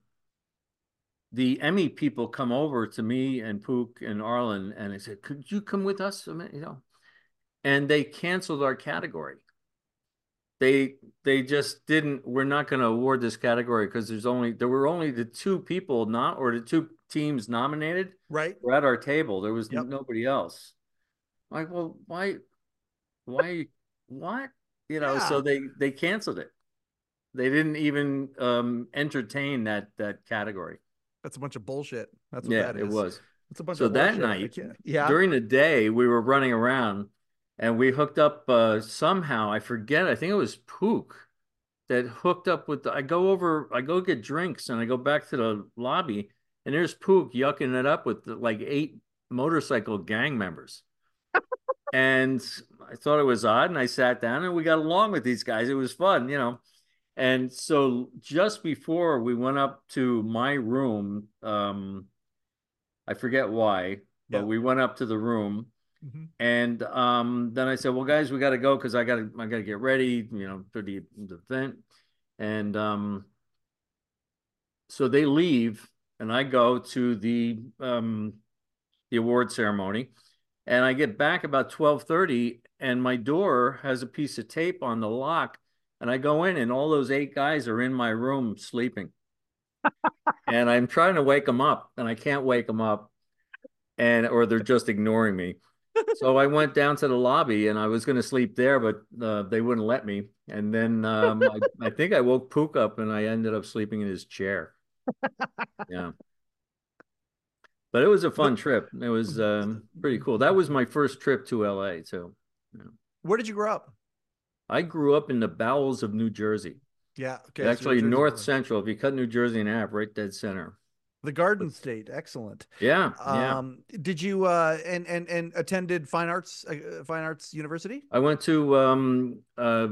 the Emmy people come over to me and Pook and Arlen, and they said, "Could you come with us?" a minute?" You know, and they canceled our category. They they just didn't. We're not going to award this category because there's only there were only the two people not or the two teams nominated.
Right.
Were at our table. There was
Yep.
nobody else. Like, well, why, why, what? You know, so
Yeah.
they they canceled it. They didn't even um, entertain that that category.
That's a bunch of bullshit. That's what
Yeah,
that
it
is.
was.
It's a bunch
So
of
that
horseshit. I
night,
can't. Yeah.
during the day, we were running around and we hooked up uh, somehow. I forget. I think it was Pook that hooked up with the, I go over, I go get drinks and I go back to the lobby and there's Pook yucking it up with the, like eight motorcycle gang members. And I thought it was odd and I sat down and we got along with these guys. It was fun, you know. And so just before we went up to my room, um, I forget why, but
Yeah.
we went up to the room.
Mm-hmm.
And um, then I said, well, guys, we got to go because I got to I got to get ready, you know, for the, the event. And um, so they leave, and I go to the um, the award ceremony, and I get back about twelve thirty, and my door has a piece of tape on the lock, and I go in, and all those eight guys are in my room sleeping, and I'm trying to wake them up, and I can't wake them up, and or they're just ignoring me. So I went down to the lobby and I was going to sleep there, but uh, they wouldn't let me. And then um, I, I think I woke Pook up and I ended up sleeping in his chair. Yeah. But it was a fun
But
trip. It was um, pretty cool. That was my first trip to L A too. Yeah.
where did you grow up?
I grew up in the bowels of New Jersey.
Yeah. Okay. So
Actually,
New Jersey
North
boy.
Central. If you cut New Jersey in half, right dead center.
The Garden State. Excellent.
Yeah, yeah.
Um, did you uh and and and attended fine arts uh, fine arts university?
I went to um, uh,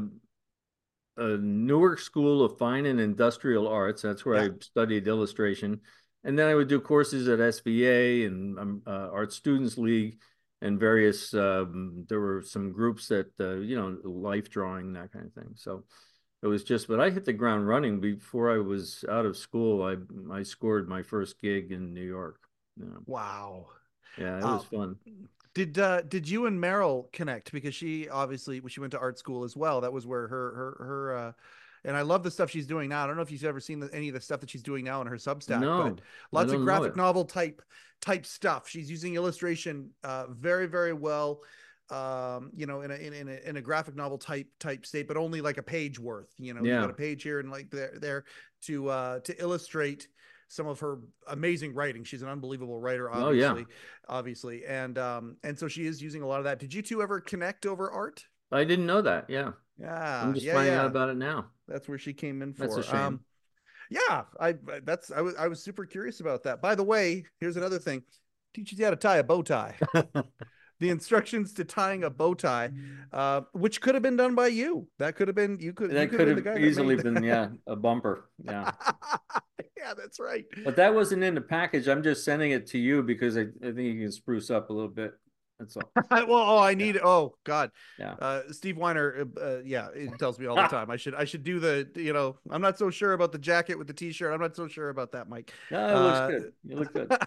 a Newark School of Fine and Industrial Arts. That's where
Yeah.
I studied illustration. And then I would do courses at S V A and um, uh, Art Students League and various, um, there were some groups that, uh, you know, life drawing, that kind of thing. So it was just, but I hit the ground running before I was out of school. I, I scored my first gig in New York. Yeah,
Wow.
yeah, it
Uh,
was fun.
Did uh did you and Meryl connect? Because she obviously she went to art school as well. That was where her her her uh and I love the stuff she's doing now. I don't know if you've ever seen the, any of the stuff that she's doing now in her Substack,
No,
but
I
lots of
don't know
graphic
it.
novel type type stuff. She's using illustration uh very very well, um you know, in a in, in a in a graphic novel type type state, but only like a page worth. You know, you
Yeah.
got a page here and like there there to uh to illustrate some of her amazing writing. She's an unbelievable writer,
Oh, yeah.
obviously, obviously, and um, and so she is using a lot of that. Did you two ever connect over art?
I didn't know that. Yeah. I'm
Yeah,
just
yeah,
finding out
yeah.
about it now.
That's where she came in
That's
for.
a shame.
Um, yeah, I that's I was I was super curious about that. By the way, here's another thing: teaches you how to tie a bow tie. The instructions to tying a bow tie, uh, which could have been done by you. That could have been you could you
That
could
could
have been the
have
guy that
easily
made
been, yeah, a bumper. Yeah.
Yeah, that's right.
But that wasn't in the package. I'm just sending it to you because I, I think you can spruce up a little bit. That's all.
Well, oh, I need.
Yeah.
Oh God.
Yeah.
Uh, Steve Weiner. Uh, uh, yeah, it tells me all the time. I should. I should do the. You know, I'm not so sure about the jacket with the T-shirt. I'm not so sure about that, Mike.
No, it looks
Uh,
good. You look good.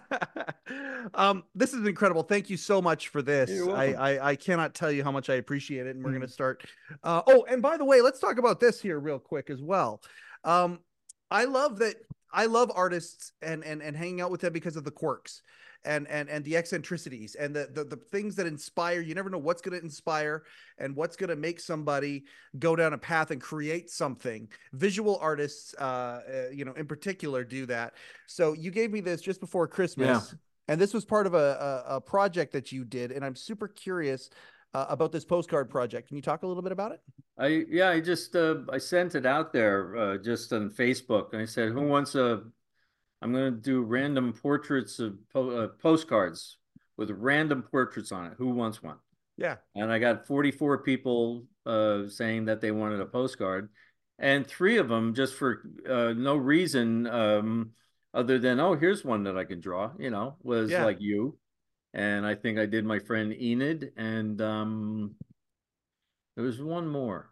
um, this is incredible. Thank you so much for this.
You're
I,
welcome.
I I cannot tell you how much I appreciate it. And we're
Mhm.
gonna start. Uh, oh, and by the way, let's talk about this here real quick as well. Um, I love that. I love artists and and and hanging out with them because of the quirks and and and the eccentricities and the the, the things that inspire. You never know what's going to inspire and what's going to make somebody go down a path and create something. Visual artists, uh, uh, you know, in particular, do that. So you gave me this just before Christmas,
Yeah.
and this was part of a, a a project that you did, and I'm super curious uh, about this postcard project. Can you talk a little bit about it?
I yeah, I just uh, I sent it out there uh, just on Facebook. I said, "Who wants a?" I'm going to do random portraits of po uh, postcards with random portraits on it. Who wants one?
Yeah.
And I got forty-four people uh, saying that they wanted a postcard. and three of them just for uh, no reason um, other than, oh, here's one that I can draw, you know, was
Yeah.
like you. And I think I did my friend Enid, and um, there was one more,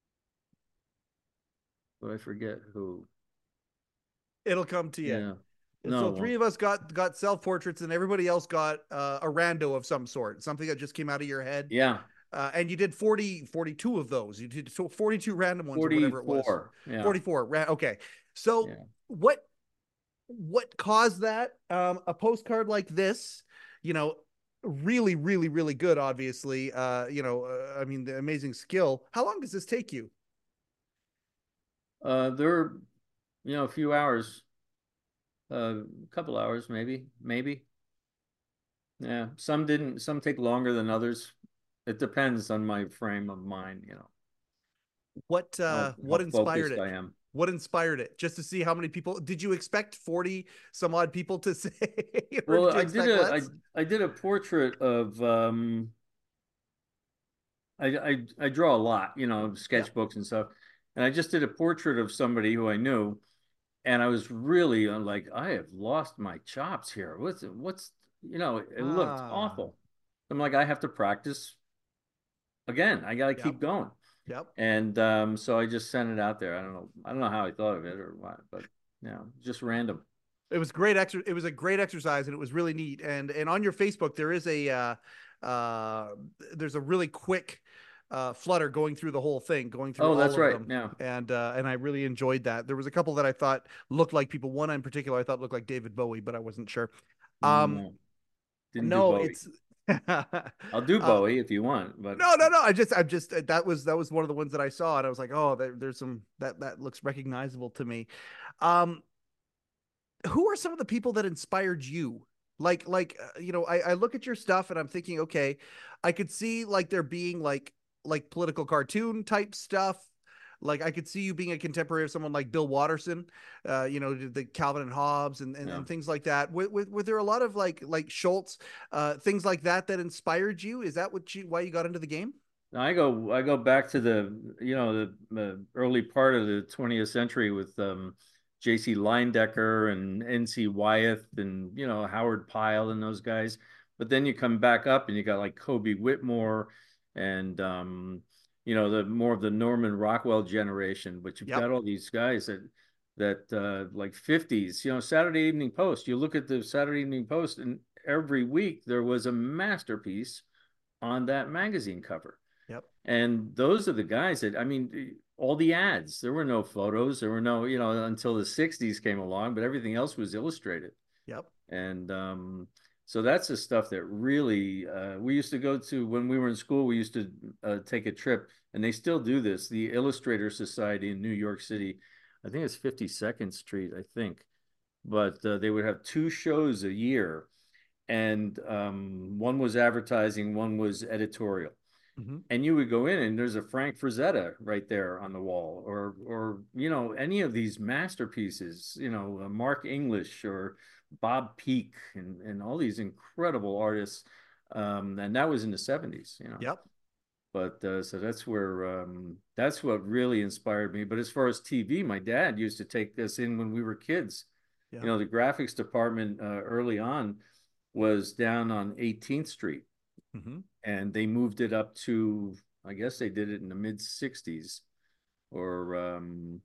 but I forget who.
It'll come to you.
Yeah.
And
No,
so
it
three
won't.
of us got got self portraits, and everybody else got uh, a rando of some sort, something that just came out of your head.
Yeah.
Uh, and you did forty, forty-two of those. You did so forty-two random ones or whatever it was.
forty-four. Yeah.
forty-four. Okay. So
Yeah.
what what caused that? Um, a postcard like this, you know, really, really, really good, obviously. Uh, you know, uh, I mean, the amazing skill. How long does this take you?
Uh, there, you know, a few hours, uh, a couple hours, maybe, maybe. Yeah. Some didn't, some take longer than others. It depends on my frame of mind, you know,
What
how
uh
how
what inspired
focused
it?
I am.
What inspired it? Just to see how many people did you expect forty some odd people to say, or
Well,
did you
I did
expect
a,
less?
I, I did a portrait of, um, I, I, I draw a lot, you know,
Yeah.
sketchbooks and stuff. And I just did a portrait of somebody who I knew. And I was really uh, like, I have lost my chops here. What's, what's, you know, it looked
Ah.
awful. I'm like, I have to practice again. I got to
Yep.
keep going.
Yep.
And um, so I just sent it out there. I don't know. I don't know how I thought of it or what, but you know, just random.
It was great exer- it was a great exercise, and it was really neat. And and on your Facebook there is a uh uh there's a really quick uh flutter going through the whole thing, going through
Oh,
all
that's
of
right.
them.
Yeah.
And uh and I really enjoyed that. There was a couple that I thought looked like people. One in particular I thought looked like David Bowie, but I wasn't sure. Um
No, didn't do
no,
Bowie.
it's
I'll do
uh
Bowie if you want, but
no, no, no. I just, I just that was that was one of the ones that I saw, and I was like, oh, there, there's some that that looks recognizable to me. Um, who are some of the people that inspired you? Like, like uh, you know, I, I look at your stuff and I'm thinking, okay, I could see like there being like like political cartoon type stuff. Like I could see you being a contemporary of someone like Bill Watterson, uh, you know, the Calvin and Hobbes and, and,
yeah.
and things like that. Were, were, were there a lot of like like Schultz, uh, things like that that inspired you? Is that what you why you got into the game?
I go I go back to the you know the uh, early part of the twentieth century with um, J C. Leyendecker and N C. Wyeth and you know Howard Pyle and those guys. But then you come back up and you got like Kobe Whitmore and um, you know the more of the Norman Rockwell generation. But you've
Yep.
got all these guys that that uh, like fifties. You know Saturday Evening Post. You look at the Saturday Evening Post and every week there was a masterpiece on that magazine cover.
Yep.
And those are the guys that, I mean, all the ads, there were no photos, there were no, you know, until the sixties came along, but everything else was illustrated.
Yep.
And um, so that's the stuff that really, uh, we used to go to when we were in school, we used to uh, take a trip, and they still do this, the Illustrator Society in New York City. I think it's fifty-second Street, I think. But uh, they would have two shows a year, and um, one was advertising, one was editorial,
Mm-hmm.
and you would go in and there's a Frank Frazetta right there on the wall, or or you know any of these masterpieces, you know uh, Mark English or Bob Peak and and all these incredible artists, um, and that was in the seventies, you know.
Yep.
But uh, so that's where um, that's what really inspired me. But as far as T V, my dad used to take us in when we were kids. You
Yep.
know, the graphics department uh, early on was down on eighteenth Street,
Mm-hmm.
and they moved it up to, I guess they did it in the mid sixties or um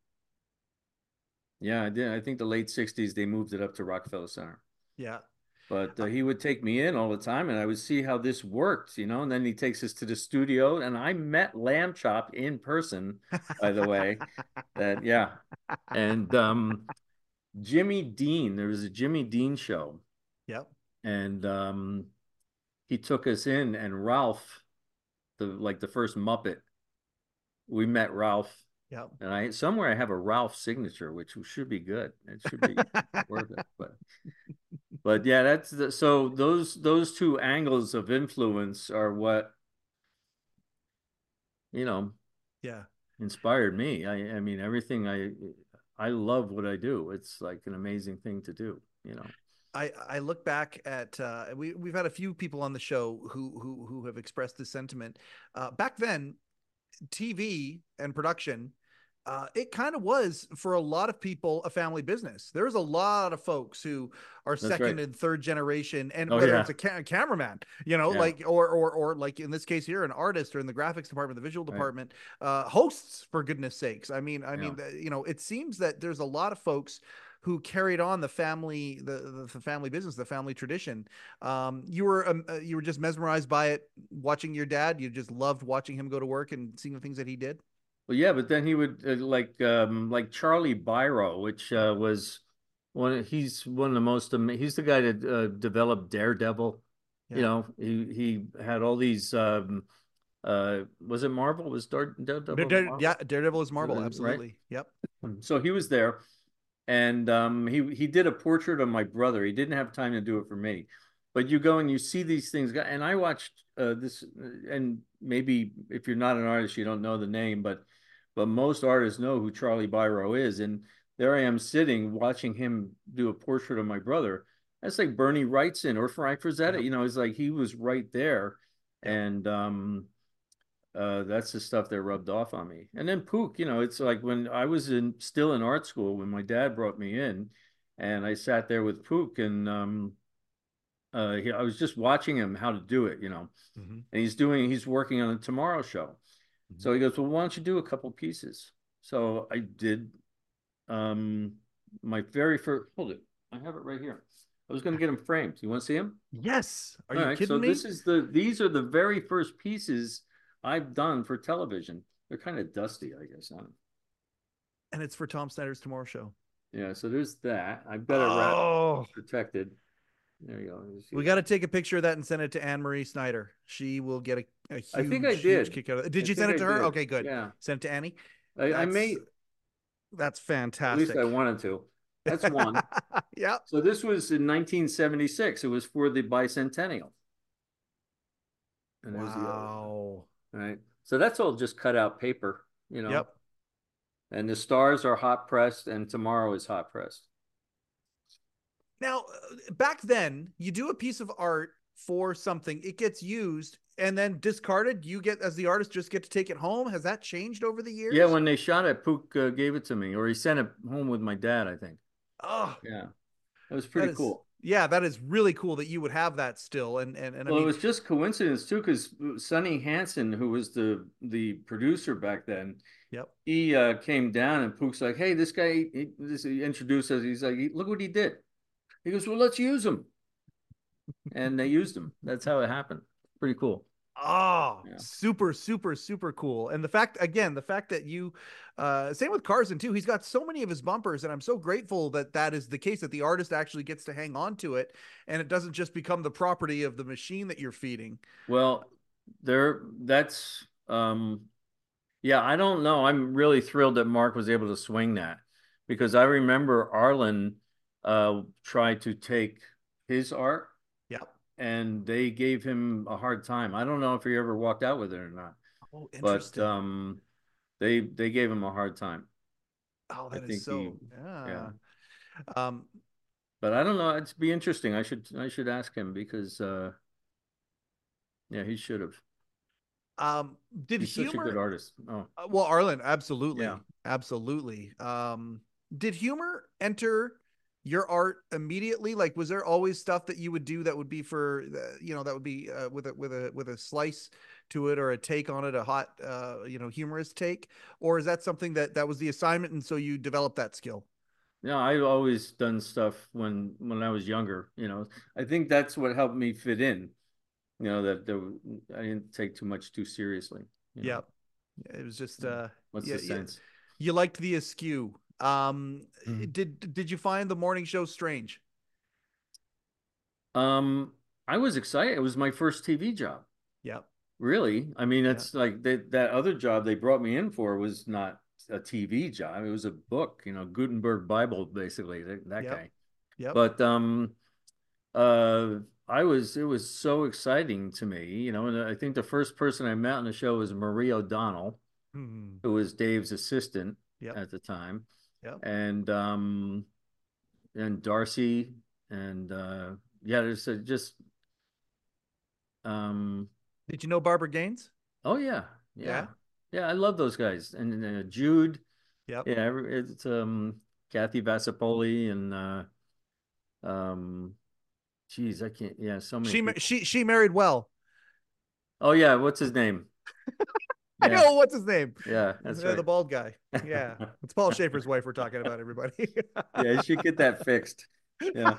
yeah, I did. I think the late sixties they moved it up to Rockefeller Center.
Yeah.
But
Uh,
uh, he would take me in all the time and I would see how this worked, you know, and then he takes us to the studio and I met Lamb Chop in person, by the way. That yeah. And um Jimmy Dean, there was a Jimmy Dean show,
Yep.
and um he took us in, and Ralph, the like the first Muppet, we met Ralph,
Yep.
and I somewhere I have a Ralph signature, which should be good. It should be worth it. But but yeah, that's the, so those those two angles of influence are what you know
Yeah.
inspired me. I I mean everything I I love what I do. It's like an amazing thing to do, you know.
I, I look back at uh, we we've had a few people on the show who who who have expressed this sentiment. Uh, back then, T V and production uh, it kind of was for a lot of people a family business. There's a lot of folks who are
That's right.
second and third generation, and
Oh
whether
yeah,
it's a, ca- cameraman, you know,
yeah,
like or or or like in this case here, an artist, or in the graphics department, the visual
right,
department, uh, hosts, for goodness sakes. I mean, I
yeah.
mean, you know, it seems that there's a lot of folks who carried on the family the, the, the family business, the family tradition. Um, you were um, uh, you were just mesmerized by it, watching your dad. You just loved watching him go to work and seeing the things that he did.
Well, yeah, but then he would uh, like um like Charlie Biro, which uh, was one. He's one of the most. ama- He's the guy that uh, developed Daredevil. You
Yeah.
know, he he had all these. Um, uh, was it Marvel? Was Dare-
Dare,
Daredevil
Dare- yeah,
Marvel?
Daredevil is
Uh,
Marvel,
Right.
absolutely. Yep.
So he was there, and um, he he did a portrait of my brother. He didn't have time to do it for me, but you go and you see these things. And I watched uh, this, and maybe if you're not an artist, you don't know the name, but but most artists know who Charlie Biro is. And there I am sitting watching him do a portrait of my brother. That's like Bernie Wrightson or Frank Frazetta.
Yep.
You know, it's like he was right there,
Yep.
and um, uh, that's the stuff that rubbed off on me. And then Pook, you know, it's like when I was in still in art school when my dad brought me in, and I sat there with Pook, and um, uh, he, I was just watching him how to do it, you know.
Mm-hmm.
And he's doing, he's working on the Tomorrow Show.
Mm-hmm.
So he goes, well, why don't you do a couple pieces? So I did. Um, my very first, hold it, I have it right here. I was going to get him framed. You want to see him?
Yes. Are
All
you
right, so
kidding me?
this is the these are the very first pieces I've done for television. They're kind of dusty, I guess. On them.
And it's for Tom Snyder's Tomorrow Show.
Yeah, so there's that. I've got it wrapped,
Oh,
protected. There you go. You see
we
that?
got to take a picture of that and send it to Anne Marie Snyder. She will get a, a huge,
I think I
huge
did.
kick out of it. Did
I
you
think
send it
I
to her?
did.
Okay, good.
Yeah,
Send it to Annie.
I, I
That's
may.
that's
At least
fantastic.
I wanted to. That's one.
Yeah.
So this was in nineteen seventy-six. It was for the bicentennial. And there's the other one.
Wow.
All right. So that's all just cut out paper, you know.
Yep.
And the stars are hot pressed, and tomorrow is hot pressed.
Now, uh, back then, you do a piece of art for something, it gets used and then discarded. You get, as the artist, just get to take it home. Has that changed over the years?
Yeah, when they shot it, Pook uh, gave it to me, or he sent it home with my dad, I think.
Oh,
Yeah, it was
that
pretty
is,
cool.
yeah, that is really cool that you would have that still. And and and I
Well, it
mean,
was just coincidence too, because Sonny Hansen, who was the the producer back then,
yep.
he uh, came down and Pook's like, "Hey, this guy," he, this, he introduced us. He's like, "Look what he did." He goes, "Well, let's use him," and they used him. That's how it happened. Pretty cool.
Oh,
Yeah.
super, super, super cool. And the fact, again, the fact that you, uh, same with Carson too, he's got so many of his bumpers, and I'm so grateful that that is the case, that the artist actually gets to hang on to it and it doesn't just become the property of the machine that you're feeding.
Well, there, that's, um, yeah, I don't know. I'm really thrilled that Mark was able to swing that because I remember Arlen uh, tried to take his art
Yep.
and they gave him a hard time. I don't know if he ever walked out with it or not,
Oh,
but
interesting.
um, they they gave him a hard time.
Oh,
I
that is
think he,
so,
yeah,
yeah. Um,
but I don't know. It'd be interesting. I should I should ask him because uh, yeah, he should have.
um, did
He's such a good
humor,
artist. Oh,
uh, well, Arlen,
yeah.
absolutely, absolutely. Um, did humor enter your art immediately? Like, was there always stuff that you would do that would be for, uh, you know, that would be uh, with a with a with a slice to it or a take on it, a hot, uh, you know, humorous take, or is that something that that was the assignment and so you developed that skill?
Yeah, I've always done stuff when when I was younger, you know. I think that's what helped me fit in, you know, that there, I didn't take too much too seriously, you know.
Yep. It was just,
Yeah.
uh,
What's
yeah,
the
yeah.
sense?
You liked the askew. Um,
Mhm.
did did you find the morning show strange?
Um, I was excited. It was my first T V job,
Yep.
really. I mean,
Yeah.
it's like that that other job they brought me in for was not a T V job. It was a book, you know, Gutenberg Bible, basically, that, that
Yep.
guy.
Yep.
But um, uh, I was it was so exciting to me, you know, and I think the first person I met on the show was Marie O'Donnell,
Hmm.
who was Dave's assistant
Yep.
at the time,
Yep.
and um, and Darcy, and uh, yeah, there's a, just um,
Did you know Barbara Gaines?
oh yeah,
Yeah.
yeah, yeah, I love those guys, and uh, Jude,
Yep.
Yeah, every- it's um Kathy Bassapoli and uh um geez, I can't yeah, so many
She ma-
people.
she she married well.
Oh yeah, what's his name?
I
Yeah,
know what's his name.
yeah, that's
Uh,
right.
the bald guy. Yeah, it's Paul Schaefer's wife. We're talking about everybody.
Yeah, you should get that fixed. Yeah.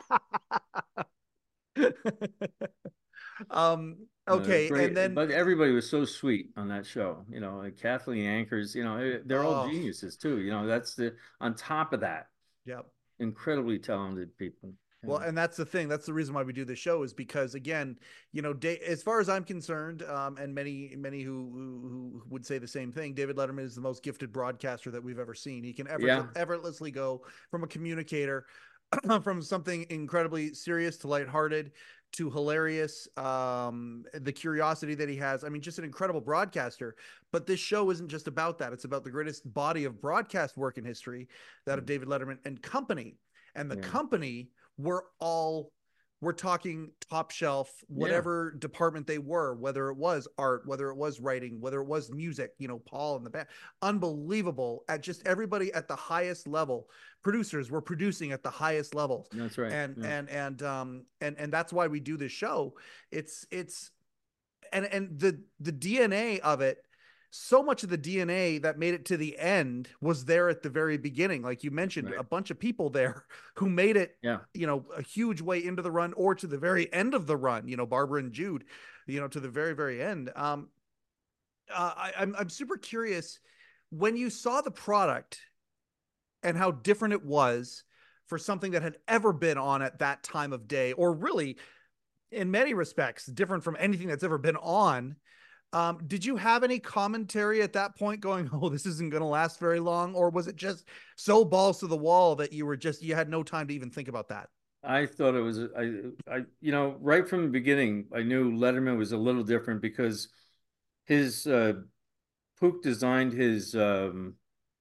um.
No,
Okay, and
great,
then
but everybody was so sweet on that show. You know, like Kathleen Anchors. You know, eh, they're all
oh
geniuses too. You know, that's the on top of that,
yeah.
incredibly talented people.
Well,
Yeah,
and that's the thing. That's the reason why we do this show is because, again, you know, da- as far as I'm concerned, um, and many, many who, who who would say the same thing, David Letterman is the most gifted broadcaster that we've ever seen. He can effort-
yeah,
effortlessly go from a communicator, from something incredibly serious to lighthearted to hilarious. Um, the curiosity that he has. I mean, just an incredible broadcaster. But this show isn't just about that. It's about the greatest body of broadcast work in history, that of David Letterman and company. And the
yeah,
company were all we're talking top shelf,
yeah.
whatever department they were, whether it was art, whether it was writing, whether it was music, you know, Paul and the band, unbelievable at just everybody at the highest level. Producers were producing at the highest level.
That's right.
And,
Yeah,
and, and, um, and, and that's why we do this show. It's, it's, and, and the, the D N A of it, so much of the D N A that made it to the end was there at the very beginning. Like you mentioned,
right.
a bunch of people there who made it,
Yeah,
you know, a huge way into the run or to the very end of the run, you know, Barbara and Jude, you know, to the very, very end. Um, uh, I, I'm, I'm super curious when you saw the product and how different it was for something that had ever been on at that time of day, or really in many respects, different from anything that's ever been on. Um, did you have any commentary at that point going, oh, this isn't going to last very long? Or was it just so balls to the wall that you were just, you had no time to even think about that?
I thought it was. I, I, you know, right from the beginning, I knew Letterman was a little different because his uh, Pook designed his um,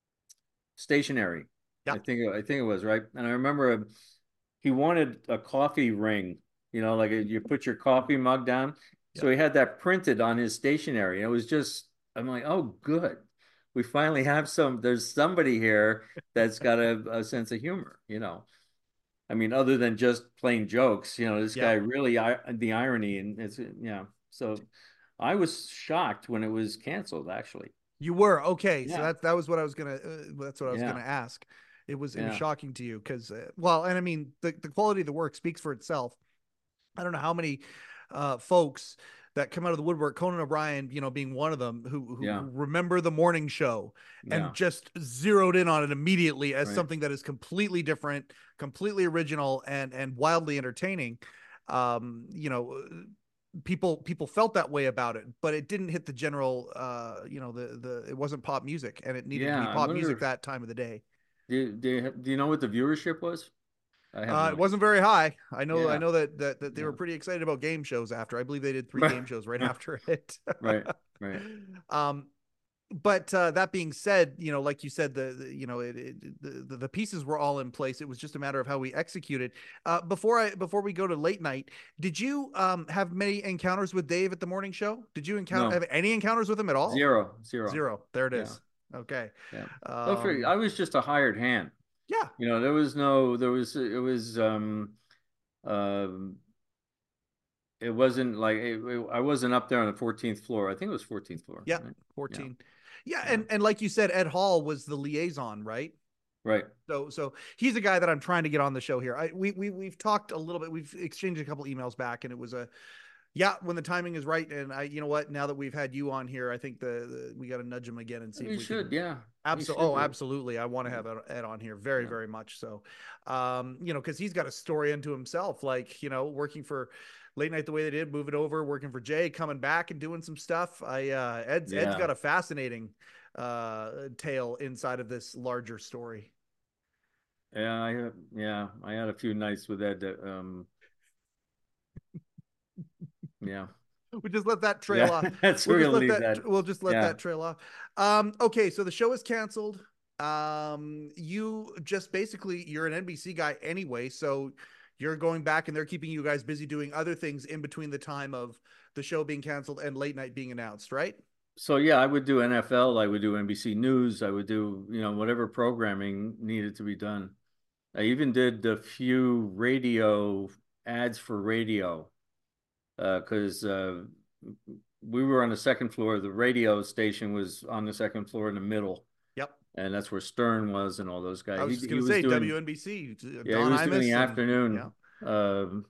stationery.
Yeah.
I think I think it was right, and I remember uh, he wanted a coffee ring. You know, like a, you put your coffee mug down.
Yeah.
So he had that printed on his stationery. It was just, I'm like, oh, good. We finally have some. There's somebody here that's got a, a sense of humor. You know, I mean, other than just plain jokes. You know, this
Yeah.
guy really I, the irony and it's yeah. So I was shocked when it was canceled. Actually,
You were okay. So
yeah,
that that was what I was gonna. Uh, that's what I was
yeah,
gonna ask. It was it was
yeah.
shocking to you because uh, well, and I mean the the quality of the work speaks for itself. I don't know how many uh, folks that come out of the woodwork, Conan O'Brien, you know, being one of them, who who
Yeah,
remember the morning show and
yeah,
just zeroed in on it immediately as
right.
something that is completely different, completely original, and and wildly entertaining. Um, you know, people people felt that way about it, but it didn't hit the general. Uh, you know, the the it wasn't pop music, and it needed to
Yeah,
be
I
pop music
wonder.
that time of the day.
Do, do, you, do you know what the viewership was? I have
Uh,
no
it
idea.
wasn't very high. I know. I
Yeah,
know that, that that they
yeah.
were pretty excited about game shows after. I believe they did three game shows right after it.
Right, right.
um, but uh, that being said, you know, like you said, the, the you know, it, it, the the pieces were all in place. It was just a matter of how we executed. Uh, before I before we go to late night, did you um have many encounters with Dave at the morning show? Did you encounter
No,
have any encounters with him at all?
zero, zero.
Zero. There it
Yeah,
is. Okay.
yeah. Well, for,
Um.
I was just a hired hand.
Yeah.
You know, there was no, there was, it was, um, um, it wasn't like it, it- I wasn't up there on the fourteenth floor. I think it was fourteenth floor,
Yeah.
right? Yeah,
fourteen. Yeah,
yeah,
and and like you said, Ed Hall was the liaison, right?
right.
So so he's a guy that I'm trying to get on the show here. I we we we've talked a little bit. We've exchanged a couple emails back, and it was a yeah when the timing is right. And I you know what? Now that we've had you on here, I think the, the we got to nudge him again and see if
We
we
should,
can.
yeah, we
Absolutely.
should
Oh,
do it.
absolutely. I want to
Yeah,
have Ed on here very,
yeah,
very much. So, um, you know, because he's got a story unto himself, like, you know, working for Late Night the way they did, moving over, working for Jay, coming back and doing some stuff. I, uh, Ed's, Ed's
yeah.
got a fascinating, uh, tale inside of this larger story.
Yeah, I had, yeah, I had a few nights with Ed. That, um, yeah,
We just let that trail
yeah.
off.
That's
We'll
we're
just
gonna
let
leave
that,
that.
we'll just let
Yeah,
that trail off. Um, okay. So the show is canceled. Um, you just basically, you're an N B C guy anyway. So you're going back and they're keeping you guys busy doing other things in between the time of the show being canceled and late night being announced, right?
so yeah, I would do N F L, I would do N B C News, I would do, you know, whatever programming needed to be done. I even did a few radio ads for radio because uh, uh, we were on the second floor. The radio station was on the second floor in the middle,
Yep.
and that's where Stern was and all those
I
guys.
was
He,
just
he
gonna
was
say
doing,
W N B C,
yeah, he
Don
was doing the
Imus, and yeah.
afternoon um,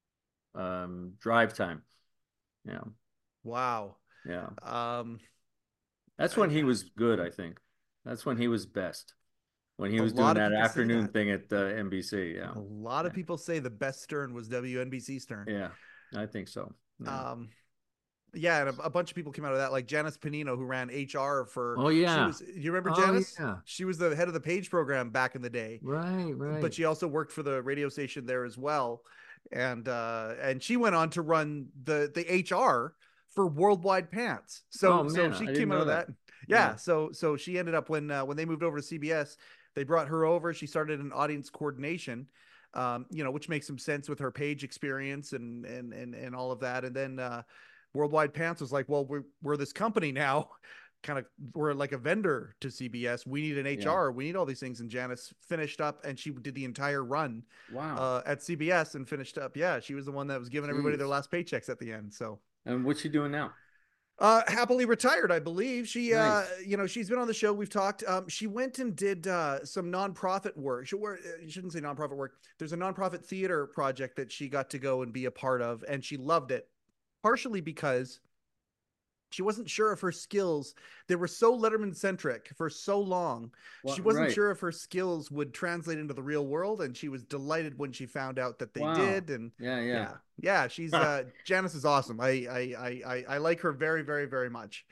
um, drive time. Yeah,
Wow.
yeah.
Um,
That's
I,
when he was good, I think. That's when he was best. When he
a
was doing
lot of
that
people say
afternoon
that.
thing at uh, N B C. Yeah.
A lot of
Yeah.
people say the best Stern was W N B C Stern.
Yeah. I think so. Yeah.
Um, yeah, and a, a bunch of people came out of that, like Janice Panino, who ran H R for.
Oh
She
yeah.
was. You remember
Oh
Janice?
yeah.
She was the head of the Page program back in the day,
Right, right.
but she also worked for the radio station there as well, and uh, and she went on to run the the H R for Worldwide Pants. So
Oh
so
man,
she
I didn't
came out
know
of
that.
that. Yeah.
Yeah.
So so she ended up when uh, when they moved over to C B S, they brought her over. She started in audience coordination, um, you know, which makes some sense with her Page experience and and and and all of that. And then uh, Worldwide Pants was like, well, we're we're this company now. Kind of, we're like a vendor to C B S. We need an
Yeah.
H R. We need all these things. And Janice finished up, and she did the entire run
Wow.
uh, at C B S and finished up. Yeah, she was the one that was giving everybody their
Jeez.
last paychecks at the end. So
And what's she doing now?
uh, happily retired, I believe. She, uh,
Nice.
you know, she's been on the show. We've talked. Um, she went and did uh, some nonprofit work. She, wor- uh, you shouldn't say nonprofit work. There's a nonprofit theater project that she got to go and be a part of, and she loved it, partially because she wasn't sure if her skills, they were so Letterman centric for so long.
Well,
She wasn't
right.
sure if her skills would translate into the real world. And she was delighted when she found out that they
Wow.
did. And
Yeah, yeah.
yeah, yeah, she's, uh, Janice is awesome. I, I, I, I, I like her very, very, very much.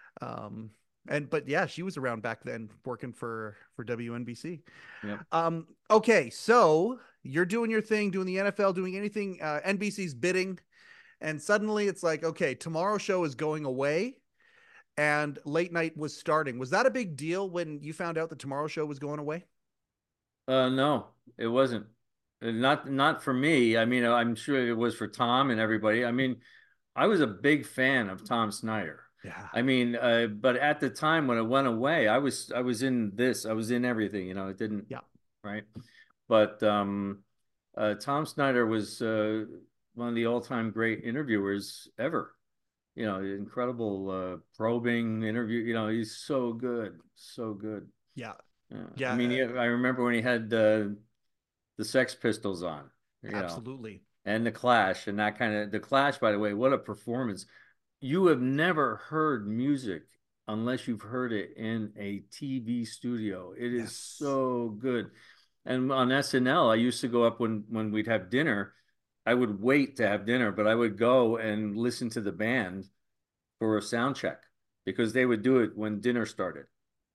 Um, and, but yeah, she was around back then working for, for W N B C.
Yep.
Um, okay. So you're doing your thing, doing the N F L, doing anything, uh, N B C's bidding. And suddenly it's like, okay, tomorrow's show is going away and late night was starting. Was that a big deal when you found out the Tomorrow Show was going away?
Uh, no, it wasn't. Uh, Not not for me. I mean, I'm sure it was for Tom and everybody. I mean, I was a big fan of Tom Snyder.
Yeah.
I mean, uh, but at the time when it went away, I was I was in this. I was in everything. You know, it didn't.
Yeah.
Right. But um, uh, Tom Snyder was uh, one of the all-time great interviewers ever. You know, incredible uh, probing interview. You know, he's so good, so good.
Yeah.
Yeah.
Yeah.
I mean, he, I remember when he had uh, the Sex Pistols on, you know,
Absolutely.
and the Clash and that kind of the Clash, by the way, what a performance. You have never heard music unless you've heard it in a T V studio. It is
Yes.
so good. And on S N L, I used to go up when when we'd have dinner. I would wait to have dinner, but I would go and listen to the band for a sound check because they would do it when dinner started.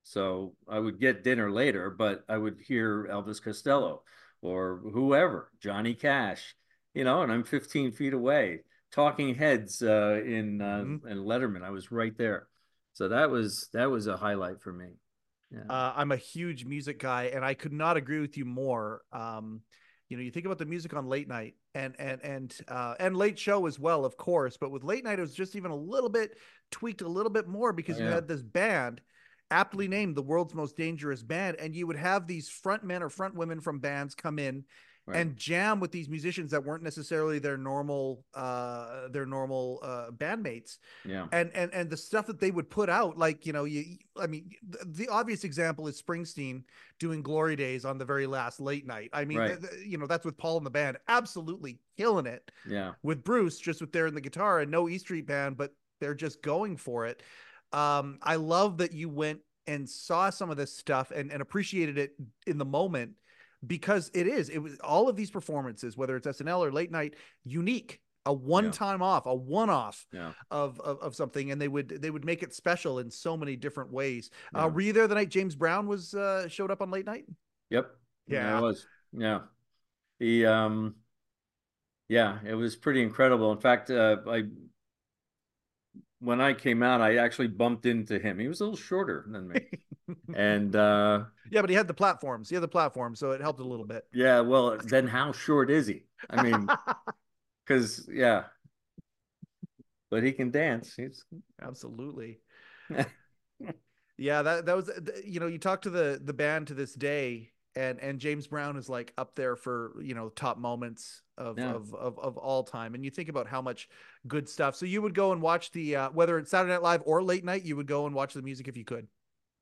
So I would get dinner later, but I would hear Elvis Costello or whoever, Johnny Cash, you know, and I'm fifteen feet away. Talking Heads uh, in uh,
Mhm.
in Letterman, I was right there. So that was that was a highlight for me. Yeah.
Uh, I'm a huge music guy, and I could not agree with you more. Um, you know, you think about the music on late night and and and uh, and late show as well, of course. But with late night, it was just even a little bit tweaked, a little bit more because
Oh,
you
yeah.
had this band, aptly named the world's most dangerous band, and you would have these front men or front women from bands come in
Right.
and jam with these musicians that weren't necessarily their normal uh their normal uh bandmates.
Yeah.
And and and the stuff that they would put out, like, you know, you I mean, the, the obvious example is Springsteen doing Glory Days on the very last late night. I mean,
Right.
th- th- you know, that's with Paul and the band, absolutely killing it.
Yeah.
With Bruce, just with there in the guitar, and no E Street Band, but they're just going for it. Um, I love that you went and saw some of this stuff and, and appreciated it in the moment, because it is, it was all of these performances, whether it's S N L or late night, unique, a one time off, a one off
Yeah.
of, of, of something. And they would, they would make it special in so many different ways.
Yeah.
Uh, were you there the night James Brown was, uh, showed up on late night?
Yep.
Yeah.
it was. Yeah. The um yeah, it was pretty incredible. In fact, uh, I when I came out, I actually bumped into him. He was a little shorter than me. And uh
Yeah, but he had the platforms. He had the platform, so it helped a little bit.
yeah, well, then how short is he? I mean, because yeah, but he can dance. He's
Absolutely. Yeah, that that was you know, you talk to the the band to this day, and and James Brown is like up there for, you know, top moments of
Yeah.
of of, of all time. And you think about how much good stuff. So you would go and watch the uh, whether it's Saturday Night Live or late night, you would go and watch the music if you could.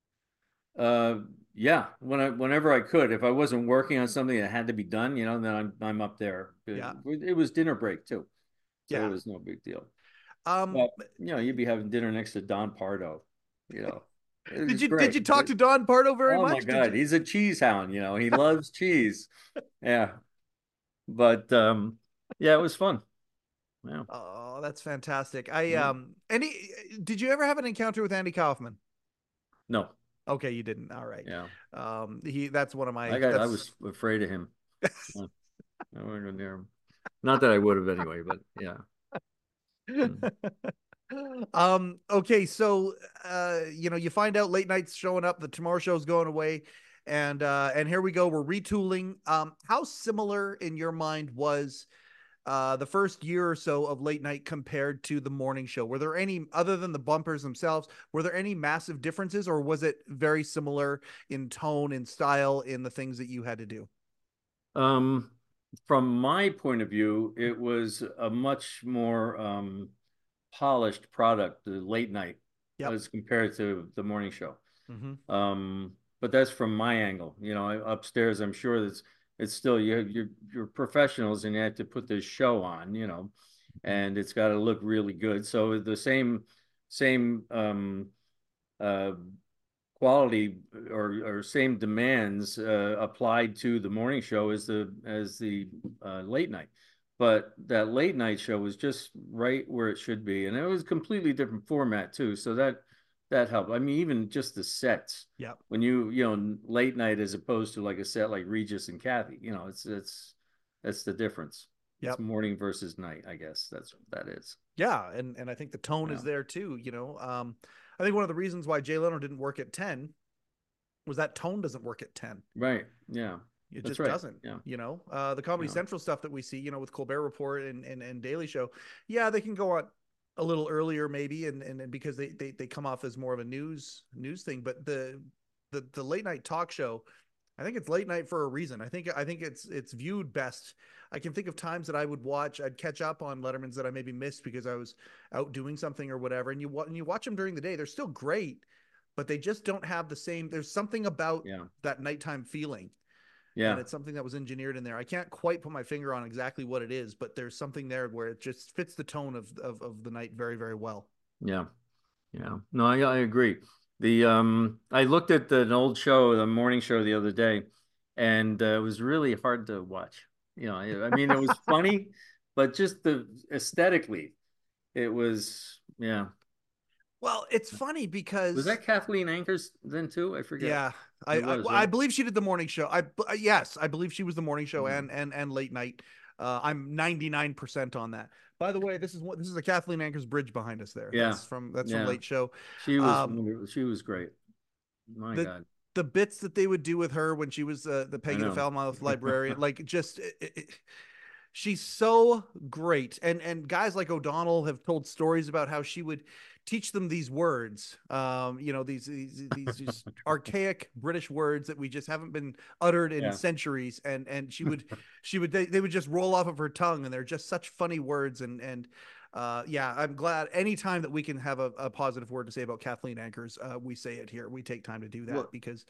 Uh, yeah, when I whenever I could, if I wasn't working on something that had to be done, you know, then I'm I'm up there. It,
Yeah.
it was dinner break too, so it
Yeah.
was no big deal.
Um
But you know, you'd be having dinner next to Don Pardo, you know. It
did
was
you did
great.
you talk to Don Pardo very
Oh my
much? Did
God,
you?
he's a cheese hound, you know. He loves cheese. Yeah. But um yeah, it was fun. Yeah.
Oh, that's fantastic. I
Yeah.
um any did you ever have an encounter with Andy Kaufman?
No.
Okay, you didn't. All right.
Yeah.
Um he that's one of
I
my
got I
that's
was afraid of him. Yeah. I wouldn't go near him. Not that I would have anyway, but yeah. Mm.
um okay, so uh you know, you find out late nights showing up, the Tomorrow Show's going away, and uh and here we go, we're retooling. Um how similar in your mind was uh the first year or so of late night compared to the morning show? Were there any, other than the bumpers themselves, were there any massive differences, or was it very similar in tone and style in the things that you had to do?
Um, from my point of view, it was a much more um, polished product, the late night,
Yep.
as compared to the morning show.
Mm-hmm.
Um, but that's from my angle. You know, upstairs, I'm sure that's it's still you you're you're professionals and you have to put this show on, you know, and it's got to look really good. So the same same um, uh, quality or, or same demands uh, applied to the morning show as the as the uh, late night. But that late night show was just right where it should be, and it was a completely different format too. So that that helped. I mean, even just the sets.
Yep.
When you you know late night as opposed to like a set like Regis and Kathy, you know, it's it's that's the difference. It's
Yep.
morning versus night, I guess. That's what that is.
Yeah, and and I think the tone
Yeah.
is there too, you know. Um I think one of the reasons why Jay Leno didn't work at ten was that tone doesn't work at ten.
Right. Yeah.
It
That's
just
right.
doesn't,
Yeah.
you know. Uh the Comedy
Yeah.
Central stuff that we see, you know, with Colbert Report and and, and Daily Show, yeah, they can go on a little earlier maybe, and and, and because they, they they come off as more of a news news thing, but the the the late night talk show, I think it's late night for a reason. I think I think it's it's viewed best. I can think of times that I would watch, I'd catch up on Letterman's that I maybe missed because I was out doing something or whatever. And you and you watch them during the day, they're still great, but they just don't have the same. There's something about
Yeah.
that nighttime feeling, and
Yeah.
it's something that was engineered in there. I can't quite put my finger on exactly what it is, but there's something there where it just fits the tone of of, of the night very very well.
Yeah. Yeah. No, I, I agree. The um I looked at the, an old show, the morning show the other day, and uh, it was really hard to watch. You know, I, I mean it was funny, but just the aesthetically, it was yeah.
Well, it's funny
Was
because
that Kathleen Anchors then too? I forget.
yeah, I,
It
I
was,
I
right?
believe she did the morning show. I uh, yes, I believe she was the morning show
Mhm.
and and and late night. Uh, I'm ninety-nine percent on that. By the way, this is what this is a Kathleen Anchors bridge behind us there.
Yeah.
That's from that's from
Yeah.
Late Show.
She was
Um,
wonderful. She was great. My
the
God.
the bits that they would do with her when she was uh, the
I
Peggy the
know.
Falmouth librarian, like just it, it, she's so great. And and guys like O'Donnell have told stories about how she would teach them these words, um you know, these these these just archaic British words that we just haven't been uttered in
Yeah.
centuries, and and she would she would they, they would just roll off of her tongue, and they're just such funny words. And and uh yeah, I'm glad anytime that we can have a, a positive word to say about Kathleen Anchors, uh we say it here. We take time to do that
Well,
because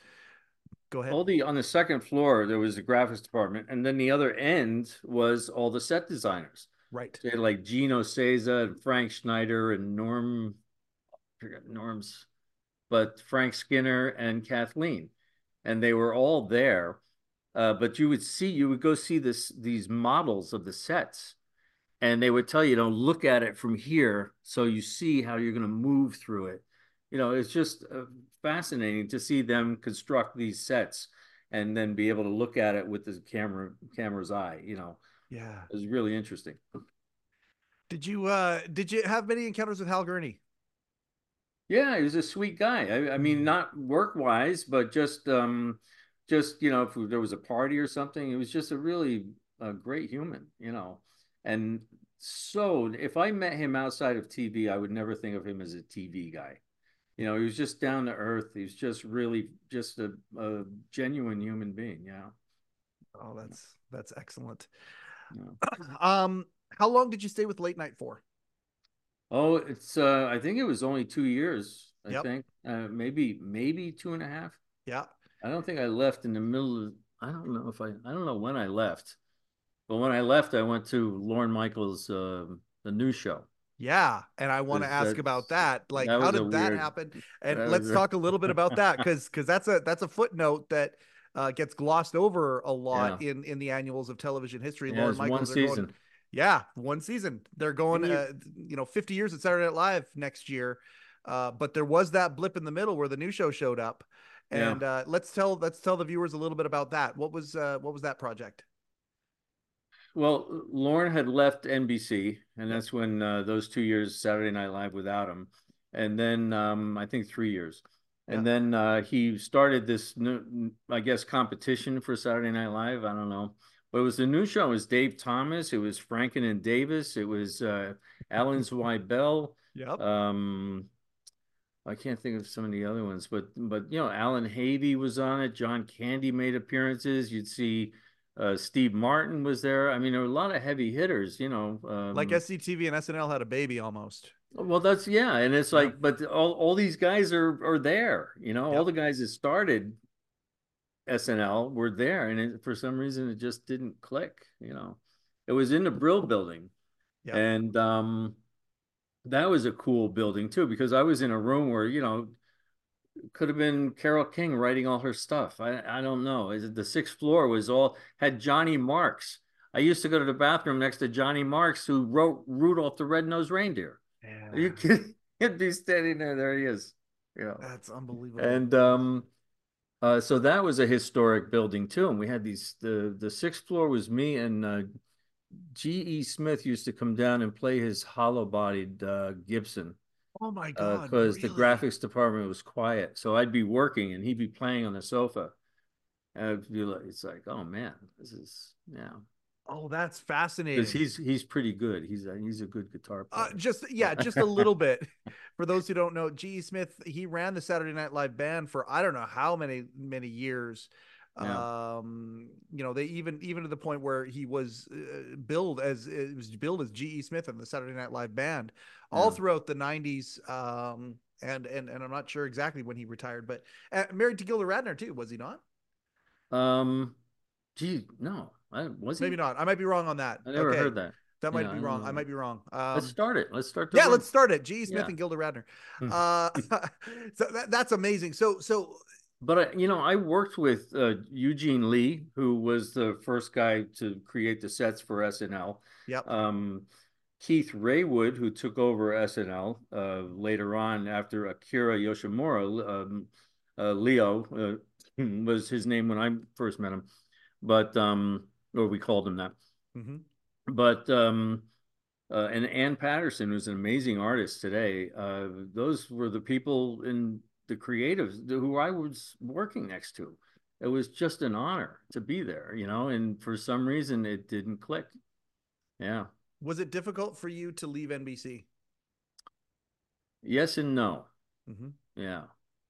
go ahead.
all the on the second floor there was a graphics department, and then the other end was all the set designers.
Right.
So you had like Gino Seza and Frank Schneider and Norm, I forget Norm's, but Frank Skinner and Kathleen, and they were all there. Uh, but you would see, you would go see this these models of the sets, and they would tell you, don't look at it from here, so you see how you're going to move through it. You know, it's just uh, fascinating to see them construct these sets and then be able to look at it with the camera camera's eye. You know,
Yeah.
it was really interesting.
Did you uh did you have many encounters with Hal Gurney?
Yeah, he was a sweet guy. I, I mean,
Mm.
not work wise, but just um, just you know, if there was a party or something, he was just a really uh, great human. You know, and so if I met him outside of T V, I would never think of him as a T V guy. You know, he was just down to earth. He was just really just a, a genuine human being. Yeah.
Oh, that's that's excellent.
Yeah.
Um, how long did you stay with late night for?
Oh, it's uh I think it was only two years, I
Yep.
think. Uh maybe maybe two and a half.
Yeah.
I don't think I left in the middle of I don't know if I I don't know when I left. But when I left, I went to Lorne Michaels uh the new show.
Yeah, and I want to
Because
ask about
that's
that. Like,
that
how
was a
did that
weird
happen? And
that was
let's talk a little bit about that
a
because because that's a that's a footnote that uh, gets glossed over a lot
yeah.
in in the annuals of television history.
Yeah,
Lauren
it's one
Michaels, they're going,
season.
yeah, one season. They're going,
And you
uh, you know, fifty years at Saturday Night Live next year. Uh, but there was that blip in the middle where the new show showed up,
yeah.
and uh, let's tell let's tell the viewers a little bit about that. What was uh, what was that project?
Well, Lauren had left N B C, and
Yep.
that's when uh, those two years Saturday Night Live without him, and then um, I think three years,
Yeah.
and then uh, he started this new, I guess, competition for Saturday Night Live. I don't know, but it was the new show. It was Dave Thomas, it was Franken and Davis, it was uh, Alan Zweibel.
Yep.
Um, I can't think of some of the other ones, but but you know, Alan Havey was on it. John Candy made appearances. You'd see uh, Steve Martin was there. I mean, there were a lot of heavy hitters. You know,
Like
um,
S C T V and S N L had a baby almost.
well, that's yeah, and it's
Yep.
like, but all all these guys are are there. You know, all
Yep.
the guys that started S N L were there, and it, for some reason, it just didn't click. You know, it was in the Brill Building,
Yep.
and um, that was a cool building too because I was in a room where you know could have been Carole King writing all her stuff. I I don't know. The sixth floor was all had Johnny Marks. I used to go to the bathroom next to Johnny Marks, who wrote Rudolph the Red-Nosed Reindeer. Are you
Yeah.
kidding? He'd be standing there. There he is. Yeah.
That's unbelievable.
And um, uh, so that was a historic building too. And we had these. The the sixth floor was me and uh, G E. Smith used to come down and play his hollow-bodied uh, Gibson
Oh my God,
because uh, the
really?
graphics department was quiet. So I'd be working and he'd be playing on the sofa. And I'd be like, it's like, oh man, this is yeah.
Oh, that's
Because
fascinating.
he's he's pretty good. He's a, he's a good guitar
Uh,
player.
just yeah, just a little bit. For those who don't know, G. E. Smith, he ran the Saturday Night Live band for I don't know how many many years.
Yeah,
Um, you know, they even even to the point where he was uh, billed as it was billed as G. E. Smith in the Saturday Night Live band all
yeah.
throughout the nineties. Um, and and and I'm not sure exactly when he retired, but uh, married to Gilda Radner too, was he not?
Um, gee, no, I was
Maybe
he?
not. I might be wrong on that.
I never
Okay.
heard that.
That
Yeah,
might
I
be
don't
wrong. I
know.
might be wrong.
Let's
Um,
start it. Let's start the
yeah,
room.
let's start it. G. E. Smith
Yeah.
and Gilda Radner. Uh, so that, that's amazing. So, so
But I, you know, I worked with uh, Eugene Lee, who was the first guy to create the sets for S N L.
yep.
Um, Keith Raywood, who took over S N L uh, later on after Akira Yoshimura, um, uh, Leo uh, was his name when I first met him, but um, or we called him that.
Mm-hmm.
But um, uh, and Ann Patterson, who's an amazing artist today. Uh, those were the people in the creatives who I was working next to. It was just an honor to be there, you know, and for some reason it didn't click. Yeah.
Was it difficult for you to leave N B C?
Yes and no.
Mm-hmm.
Yeah.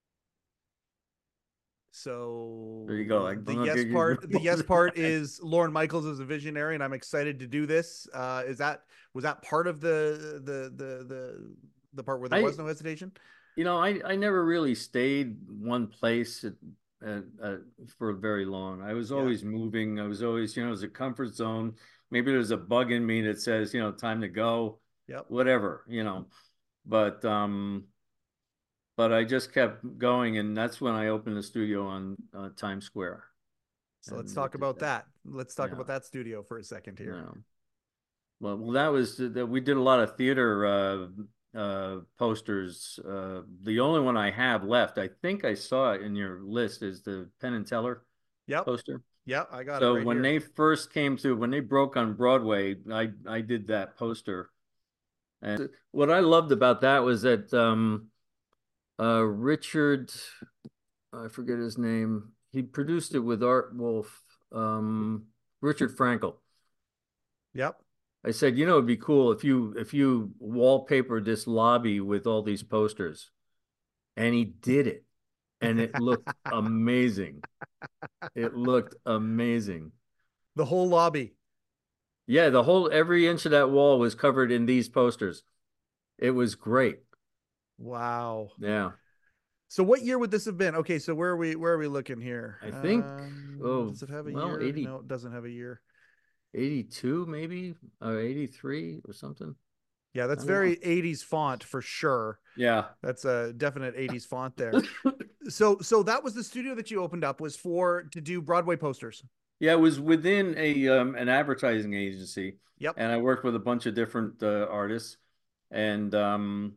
There you go.
So
I,
the
I'm not
yes
gonna
part, the yes part
give
is Lauren Michaels is a visionary, and I'm excited to do this. Uh, is that was that part of the the the the the part where there
I,
was no hesitation?
you know, I, I never really stayed one place at, at, at, for very long. I was
Yeah.
always moving. I was always, you know, it was a comfort zone. Maybe there's a bug in me that says, you know, time to go,
Yep.
whatever, you know. But um, but I just kept going, and that's when I opened the studio on uh, Times Square,
So let's
and I
talk
did
about
that.
that. Let's talk
Yeah,
about that studio for a second here.
yeah. Well, well, that was that we did a lot of theater uh, uh, posters. Uh, the only one I have left, I think I saw it in your list, is the Penn and Teller
Yep.
poster.
Yep. I got it
So
right
when
here.
they first came through, when they broke on Broadway, I I did that poster. And what I loved about that was that um, uh, Richard, I forget his name, he produced it with Art Wolf, um, Richard Frankel.
Yep.
I said, you know, it'd be cool if you if you wallpapered this lobby with all these posters. and he did it, and it looked amazing. It looked amazing.
The whole lobby.
Yeah, the whole every inch of that wall was covered in these posters. It was great.
Wow.
Yeah.
So what year would this have been? Okay, so where are we where are we looking here?
I think,
Um,
oh,
does it have a
well,
year?
eighty,
No, it doesn't have a year.
eighty-two maybe, or eighty-three or something.
Yeah,
I
that's
don't know.
very eighties font for sure.
Yeah.
That's a definite eighties font there. So so that was the studio that you opened up was for to do Broadway posters.
Yeah, it was within a um, an advertising agency,
Yep.
and I worked with a bunch of different uh, artists, and um,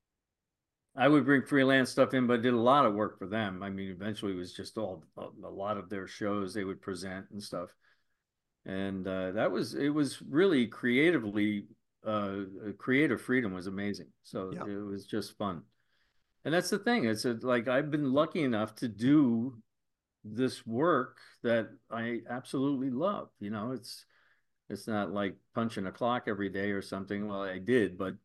I would bring freelance stuff in, but I did a lot of work for them. I mean, eventually it was just all a lot of their shows they would present and stuff, and uh, that was it was really creatively uh, creative freedom was amazing. So
Yep.
it was just fun, and that's the thing. It's a, like I've been lucky enough to do this work that I absolutely love. You know, it's it's not like punching a clock every day or something. Well, I did, but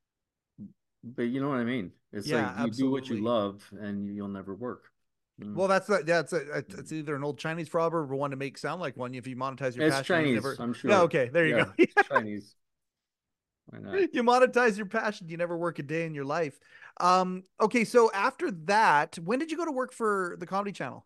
but you know what I mean. It's
Yeah,
like you do what you
absolutely.
love, and you'll never work. Mm.
Well, that's a, that's a, it's either an old Chinese proverb or one to make sound like one. If you monetize your
It's
passion, you
Chinese,
never.
I'm
Yeah,
sure.
okay, there you
Yeah,
go.
it's Chinese. Why not?
You monetize your passion, you never work a day in your life. Um, okay, so after that, when did you go to work for the Comedy Channel?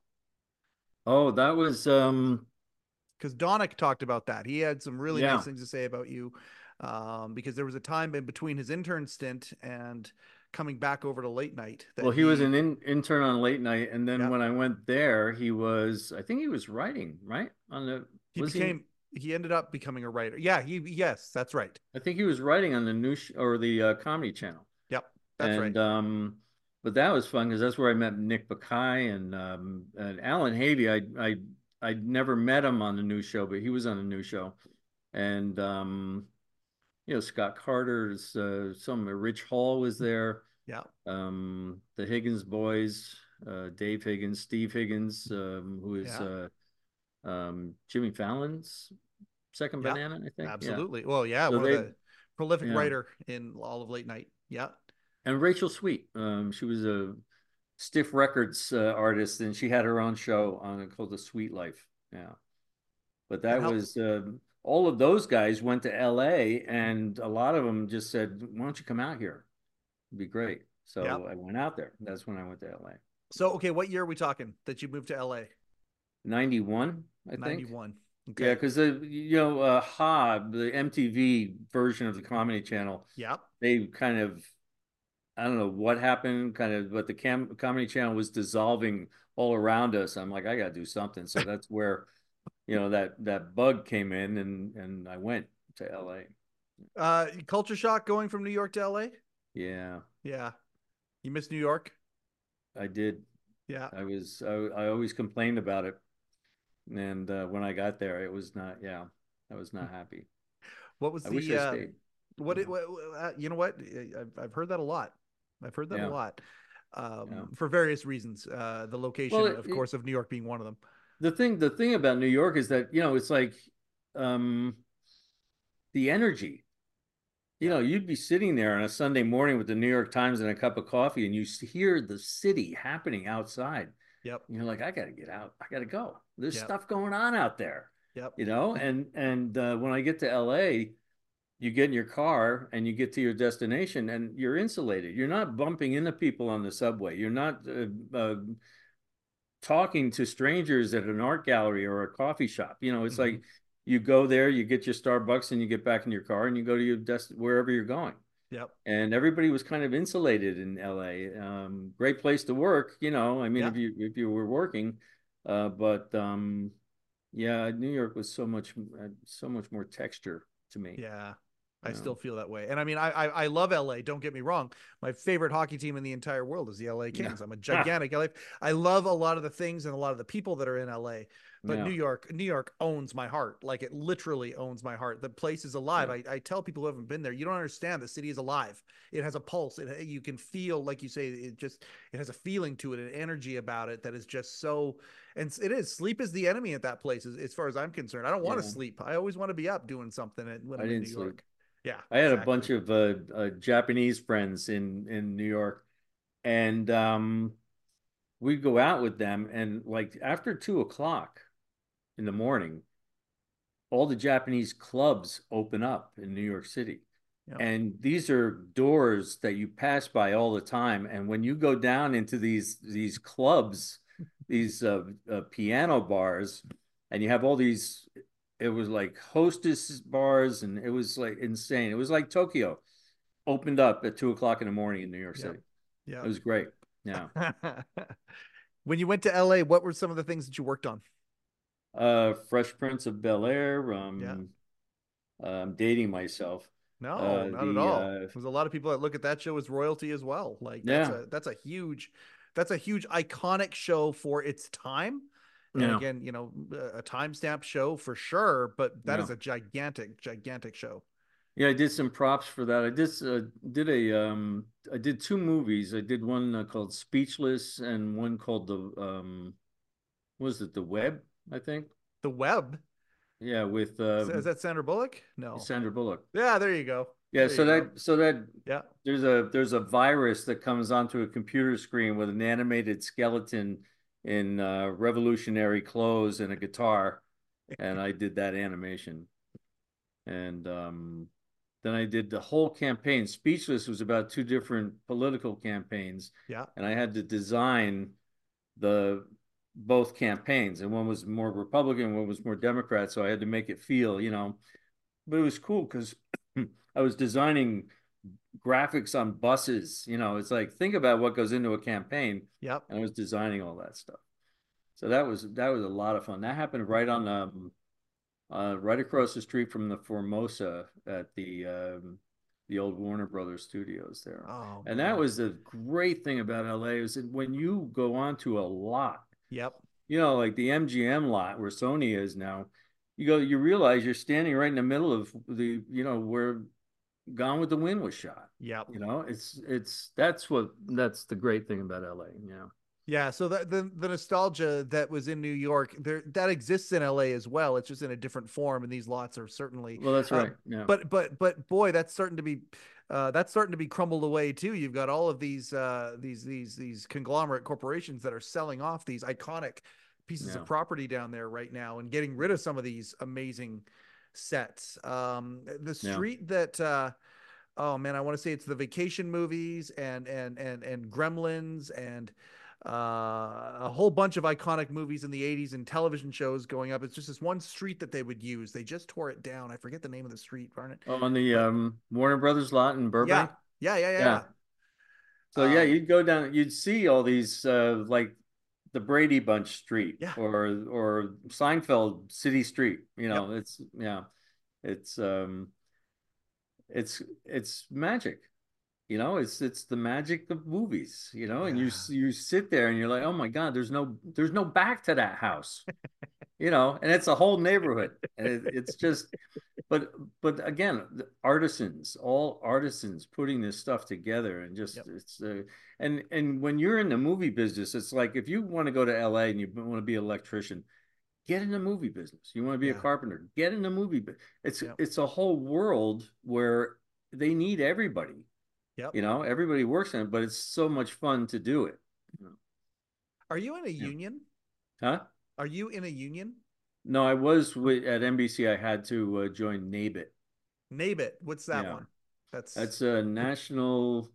Oh, that was um
Because Donick talked about that. He had some really nice
yeah.
things to say about you. Um, because there was a time in between his intern stint and coming back over to late night that
Well, he was
he,
an in, intern on late night, and then
yeah,
when I went there, he was I think he was writing, right? On the
he
was he
became, he ended up becoming a writer. Yeah, he, yes, that's right.
I think he was writing on the new sh or the uh, Comedy Channel.
Yep, that's right.
And um, but that was fun because that's where I met Nick Bakay and um, and Alan Havey. I I I never met him on the new show, but he was on the new show, and um, you know Scott Carter's uh, some Rich Hall was there.
Yeah.
Um, the Higgins boys, uh, Dave Higgins, Steve Higgins, um, who is
Yeah.
uh, um, Jimmy Fallon's second
Yeah,
banana, I think. Yeah.
absolutely. Well, yeah,
So
one of
they,
the prolific
yeah,
writer in all of late night. Yeah.
and Rachel Sweet. Um, she was a Stiff Records uh, artist, and she had her own show on it called The Sweet Life. Yeah, but
And
that
how,
was uh, all of those guys went to L A, and a lot of them just said, "Why don't you come out here? It'd be great."
yeah.
So I went out there. That's when I went to L A.
So, okay, what year are we talking that you moved to L A?
ninety-one, I think.
ninety-one.
Yeah,
Okay.
because the you know uh, Hob, the M T V version of the Comedy Channel,
Yeah.
they kind of I don't know what happened, kind of, but the cam Comedy Channel was dissolving all around us. I'm like, I got to do something. So that's where, you know, that that bug came in, and and I went to L A.
Uh, culture shock going from New York to L A?
Yeah,
Yeah. You miss New York?
I did.
Yeah.
I was I, I always complained about it, and uh, when I got there, it was not. Yeah, I was not happy.
What was
I wish
the
I
uh
stayed.
what
Yeah.
it what, uh, you know what? I've I've heard that a lot. I've heard that a
Yeah.
lot.
Yeah.
Um, for various reasons. Uh, the location,
Well,
of
it,
course, of New York being one of them.
the thing the thing about New York is that, you know, it's like um the energy. You
Yeah.
know, you'd be sitting there on a Sunday morning with the New York Times and a cup of coffee, and you hear the city happening outside.
Yep.
And you're like, I got to get out. I got to go. There's
Yep.
stuff going on out there,
Yep.
you know? And and uh, when I get to L A, you get in your car and you get to your destination and you're insulated. You're not bumping into people on the subway. You're not uh, uh, talking to strangers at an art gallery or a coffee shop. You know, it's
Mhm.
like you go there, you get your Starbucks, and you get back in your car and you go to your desk wherever you're going.
Yep.
And everybody was kind of insulated in L A. Um, great place to work, you know. I mean,
Yeah.
if you if you were working, uh, but um, yeah, New York was so much uh, so much more texture to me.
Yeah. I
You
still
know?
feel that way. And I mean, I, I I love L A. Don't get me wrong. My favorite hockey team in the entire world is the L A
Yeah.
Kings. I'm a gigantic L A. I love a lot of the things and a lot of the people that are in L A. But
Yeah.
New York, New York owns my heart. Like it literally owns my heart. The place is alive.
Yeah.
I, I tell people who haven't been there, you don't understand. The city is alive. It has a pulse. It, you can feel, like you say, it just it has a feeling to it, an energy about it that is just so. And it is sleep is the enemy at that place, as, as far as I'm concerned. I don't want to
Yeah.
sleep. I always want to be up doing something when
I
I'm in
didn't
New
sleep.
York. Yeah,
I had a
exactly.
bunch of uh, uh, Japanese friends in in New York, and um, we'd go out with them, and like after two o'clock in the morning, all the Japanese clubs open up in New York City.
Yeah.
And these are doors that you pass by all the time. And when you go down into these these clubs, these uh, uh, piano bars, and you have all these, it was like hostess bars, and it was like insane. It was like Tokyo opened up at two o'clock in the morning in New York City.
Yeah.
It was great. Yeah.
When you went to L A, what were some of the things that you worked on?
Uh, Fresh Prince of Bel-Air. Um,
Yeah.
uh, I'm dating myself.
No,
Uh,
not at
the
all.
uh,
There's a lot of people that look at that show as royalty as well. Like that's
yeah,
a that's a huge that's a huge iconic show for its time. And
yeah,
again, you know, a timestamp show for sure, but that
yeah.
is a gigantic, gigantic show.
Yeah, I did some props for that. I did uh, did a um I did two movies. I did one uh, called Speechless and one called the um what was it, The Web, I think.
The Web.
Yeah, with
Is, is
um
that Sandra Bullock? No.
Sandra Bullock.
Yeah, there you go.
Yeah,
There
so
you go.
that so that
Yeah.
there's a there's a virus that comes onto a computer screen with an animated skeleton in uh, revolutionary clothes and a guitar, and I did that animation. And um then I did the whole campaign. Speechless was about two different political campaigns,
Yeah.
and I had to design the both campaigns, and one was more Republican, one was more Democrat. So I had to make it feel, you know, but it was cool because I was designing graphics on buses. You know, it's like think about what goes into a campaign,
Yep.
and I was designing all that stuff. So that was that was a lot of fun. That happened right on um, uh, right across the street from the Formosa at the um, the old Warner Brothers studios there.
Oh,
And
man.
that was the great thing about L A is that when you go onto a lot,
Yep.
you know, like the M G M lot where Sony is now, you go, you realize you're standing right in the middle of the, you know, where Gone with the Wind was shot.
Yep.
You know, it's it's that's what that's the great thing about L A. You know.
Yeah, so the, the the nostalgia that was in New York, there that exists in L A as well. It's just in a different form, and these lots are certainly.
Well, that's
uh,
right. Yeah.
But but but boy, that's starting to be, uh, that's starting to be crumbled away too. You've got all of these uh, these these these conglomerate corporations that are selling off these iconic pieces
Yeah.
of property down there right now and getting rid of some of these amazing sets. Um, the
Yeah.
street that. Uh, oh man, I want to say it's the Vacation movies and and and and Gremlins and uh, a whole bunch of iconic movies in the eighties and television shows going up. It's just this one street that they would use. They just tore it down. I forget the name of the street, Barnett.
Oh, on the
But
um, Warner Brothers lot in
yeah,
Burbank.
yeah, yeah, yeah.
Yeah. So
yeah.
yeah,
Um,
you'd go down, you'd see all these uh, like the Brady Bunch Street
yeah,
or or Seinfeld City Street. You
yep,
know, it's yeah, it's um, it's it's magic. You know, it's it's the magic of movies. You know, and you
yeah,
you sit there and you're like, oh my God, there's no there's no back to that house. You know, and it's a whole neighborhood, and it, it's just but but again, the artisans, all artisans putting this stuff together, and just
yep,
it's uh, and and when you're in the movie business, it's like if you want to go to L A and you want to be an electrician, get in the movie business. You want to be a
yeah,
carpenter, get in the movie. bu- It's
yep,
it's a whole world where they need everybody.
yep.
You know, everybody works in it, but it's so much fun to do it. You know?
Are you in a
Yeah.
union?
Huh?
Are you in a union?
No, I was with, at N B C. I had to uh, join NABIT.
NABIT. What's that
Yeah,
one? That's
that's a National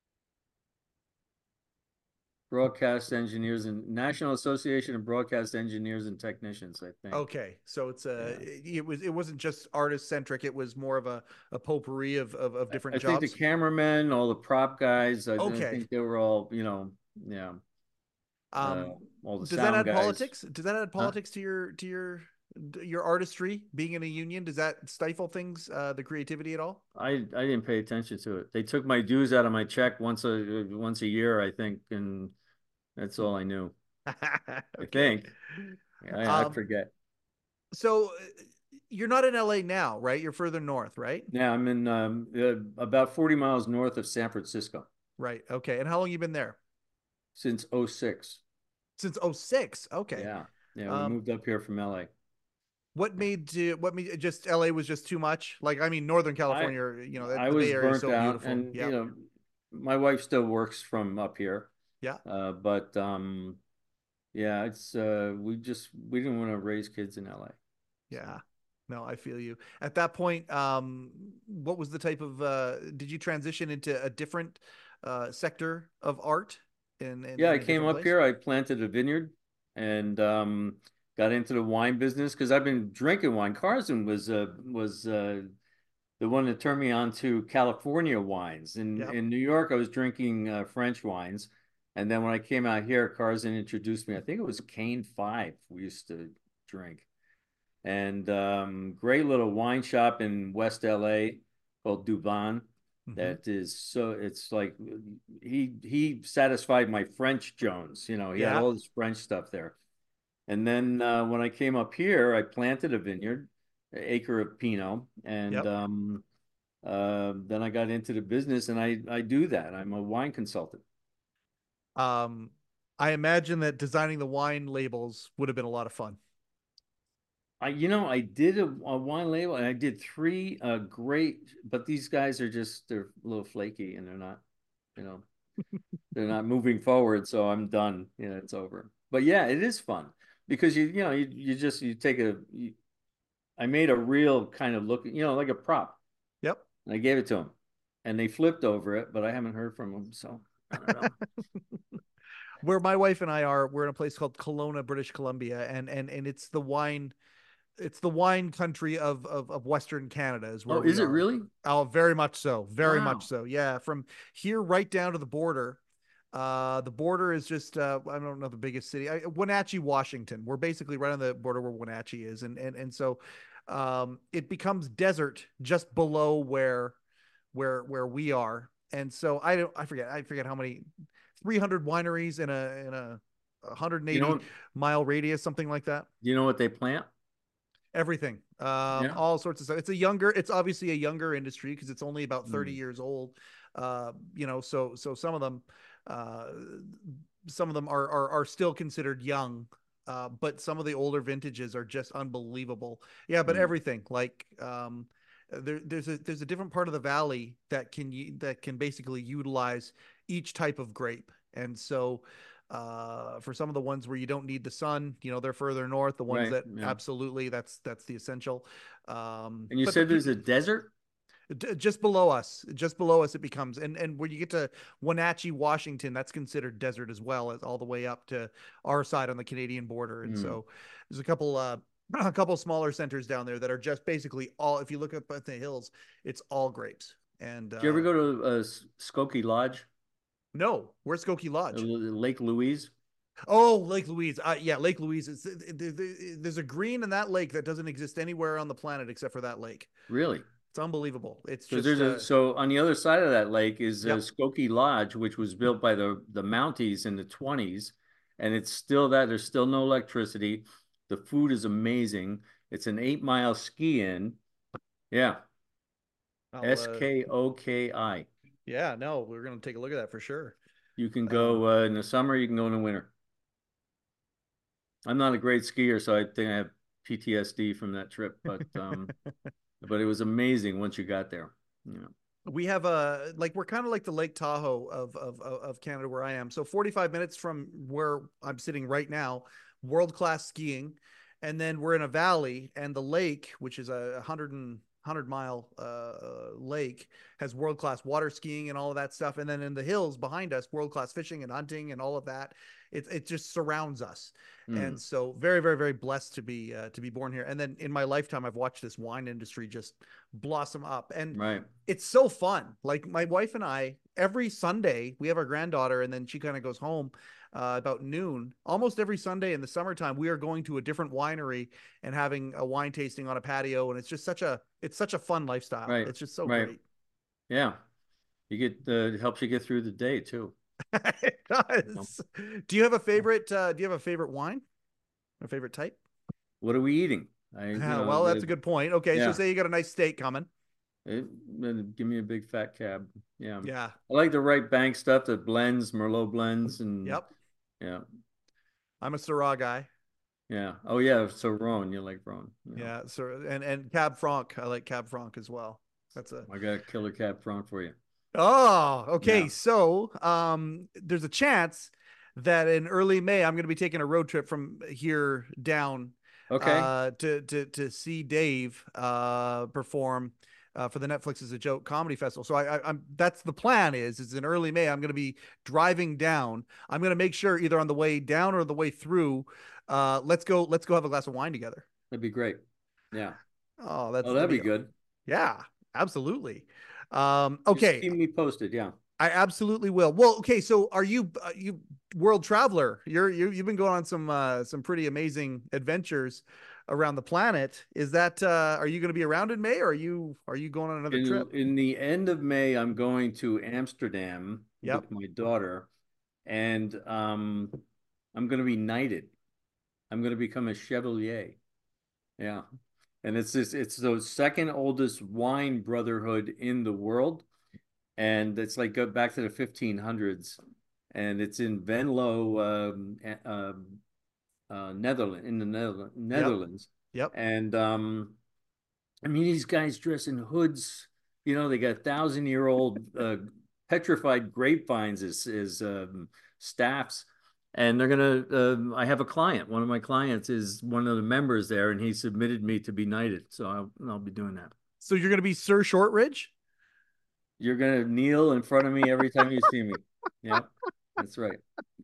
Broadcast Engineers and National Association of Broadcast Engineers and Technicians, I think.
okay. So it's a
Yeah.
it was it wasn't just artist centric. It was more of a a potpourri of of, of different
I think the
jobs.
cameramen, all the prop guys, I, I
Okay.
think they were all, you know, yeah, uh,
Um,
all the
does that
sound
add
guys.
politics? Does that add
Huh?
politics to your to your your artistry being in a union? Does that stifle things, uh, the creativity at all?
I I didn't pay attention to it. They took my dues out of my check once a once a year, I think, and that's all I knew. I
Okay.
think. I, I
Um,
forget.
so uh, you're not in L A now, right? You're further north, right?
Yeah, I'm in um, uh, about forty miles north of San Francisco
Right. Okay. And how long you been there?
since 'oh six.
Since oh six. Okay.
Yeah. Yeah, we
Um,
moved up here from L A.
what made you, what made just L A was just too much? Like, I mean, Northern
I
California, you know,
I
the
was
Bay Area is
burnt
so
out,
beautiful.
and
Yeah.
you know, my wife still works from up here,
Yeah.
uh, but um, yeah, it's uh, we just we didn't want to raise kids in L A. So
Yeah. No, I feel you. At that point, um, what was the type of uh did you transition into a different uh sector of art in in,
yeah,
in
I
a
came
different
up
place?
here. I planted a vineyard and um, got into the wine business because I've been drinking wine. Carson was uh, was uh, the one that turned me on to California wines. In
Yep.
in New York, I was drinking uh, French wines, and then when I came out here, Carson introduced me. I think it was Cane Five we used to drink, and um, great little wine shop in West L A called Duban.
Hmm.
That is so. It's like he he satisfied my French Jones. You know, he had
Yeah.
all this French stuff there. And then uh, when I came up here, I planted a vineyard, an acre of Pinot, and
Yep.
um, uh, then I got into the business, and I I do that. I'm a wine consultant.
Um, I imagine that designing the wine labels would have been a lot of fun.
I you know I did a, a wine label, and I did three uh, great, but these guys are just they're a little flaky, and they're not, you know, they're not moving forward. So I'm done. You know, it's over. But yeah, it is fun because you you know you you just you take a you, I made a real kind of look, you know, like a prop.
Yep.
And I gave it to them, and they flipped over it, but I haven't heard from them, so I don't know.
Where my wife and I are, we're in a place called Kelowna, British Columbia, and and and it's the wine it's the wine country of, of of Western Canada is where
Oh,
we
is it
are.
really?
Oh, very much so. Very much
Wow.
so. Yeah. From here right down to the border. Uh, the border is just uh, I don't know the biggest city. I, Wenatchee, Washington. We're basically right on the border where Wenatchee is, and and and so um, it becomes desert just below where where where we are. And so I don't I forget I forget how many three hundred wineries in a in a
You
one hundred eighty
know,
mile radius, something like that.
you know what they plant?
Everything, um,
Yeah.
all sorts of stuff. It's a younger, it's obviously a younger industry because it's only about thirty
Mm.
years old. Uh, you know, so so some of them, uh, some of them are are, are still considered young. Uh, but some of the older vintages are just unbelievable. Yeah, but
Mm.
everything like um, there, there's a there's a different part of the valley that can that can basically utilize each type of grape, and so uh, for some of the ones where you don't need the sun, you know, they're further north. The ones
Right.
that
Yeah.
absolutely that's that's the essential. Um,
And you
but the
said there's a desert?
just below us, just below us, it becomes and and when you get to Wenatchee, Washington, that's considered desert as well as all the way up to our side on the Canadian border. And
Mm.
so there's a couple uh a couple smaller centers down there that are just basically all. If you look up at the hills, it's all grapes. And
Did you ever
uh
go to uh, Skokie Lodge,
no, where's Skokie
uh,
Lodge?
Lake Louise?
Oh, Lake Louise. Uh, yeah, Lake Louise. It's, there's a green in that lake that doesn't exist anywhere on the planet except for that lake.
Really?
It's unbelievable. It's
Because
just
there's a
uh,
so on the other side of that lake is uh,
yep.
Skokie Lodge, which was built by the the Mounties in the twenties, and it's still that. There's still no electricity. The food is amazing. It's an eight mile ski in. Yeah,
I'll
S
uh,
K O K I.
yeah, no, we're gonna take a look at that for sure.
You can
Um,
go uh, in the summer. You can go in the winter. I'm not a great skier, so I think I have P T S D from that trip. But um, but it was amazing once you got there. Yeah.
we have a like we're kind of like the Lake Tahoe of, of of Canada where I am. So forty-five minutes from where I'm sitting right now, world class skiing, and then we're in a valley, and the lake, which is a hundred and hundred mile uh, lake, has world class water skiing and all of that stuff. And then in the hills behind us, world class fishing and hunting and all of that. It it just surrounds us. And
Mm,
so very very very blessed to be uh, to be born here. And then in my lifetime, I've watched this wine industry just blossom up. And
right.
it's so fun. Like my wife and I, every Sunday, we have our granddaughter, and then she kind of goes home uh, about noon. Almost every Sunday in the summertime, we are going to a different winery and having a wine tasting on a patio, and it's just such a it's such a fun lifestyle.
Right.
It's just so
Right.
great.
Yeah. You get uh, it helps you get through the day too.
It
Well,
does. Do you have a favorite? Uh, do you have a favorite wine? A favorite type?
what are we eating? I, you
Uh,
know,
well, that's a
the,
good point. Okay, so
yeah.
say you got a nice steak coming.
It, then give me a big fat cab. Yeah.
Yeah.
I like the right bank stuff that blends, Merlot blends, and
Yep.
yeah,
I'm a Syrah guy.
yeah. Oh yeah. So Rhone, you like Rhone? Yeah.
Yeah. So and and Cab Franc. I like Cab Franc as well. That's a
I got a killer cab front for you.
Oh, okay.
Yeah.
So, um, there's a chance that in early May, I'm going to be taking a road trip from here down
Okay.
uh, to to to see Dave uh, perform uh, for the Netflix is a Joke Comedy Festival. So I, I, I'm that's the plan is is in early May. I'm going to be driving down. I'm going to make sure either on the way down or the way through. Uh, let's go. Let's go have a glass of wine together.
That'd be great. Yeah.
Oh, that's
Oh,
the
that'd be
deal.
good.
Yeah, absolutely. Um,
Just
okay,
keep me posted. Yeah.
I absolutely will. Well, okay, so are you uh, you world traveler? You're you you've been going on some uh some pretty amazing adventures around the planet. Is that uh are you going to be around in May or are you are you going on another
In
trip?
in the end of May, I'm going to Amsterdam
Yep.
with my daughter, and um, I'm going to be knighted. I'm going to become a chevalier. Yeah. And it's this, it's the second oldest wine brotherhood in the world. And it's like go back to the fifteen hundreds. And it's in Venlo, um, um, uh, Netherlands, in the Netherlands,
Yep.
Netherlands.
Yep.
And um, I mean, these guys dress in hoods. You know, they got thousand year old uh, petrified grapevines as, as um, staffs. And they're gonna. Uh, I have a client. One of my clients is one of the members there, and he submitted me to be knighted. So I'll, I'll be doing that.
So you're going to be Sir Shortridge?
You're gonna kneel in front of me every time you see me. Yeah, that's right.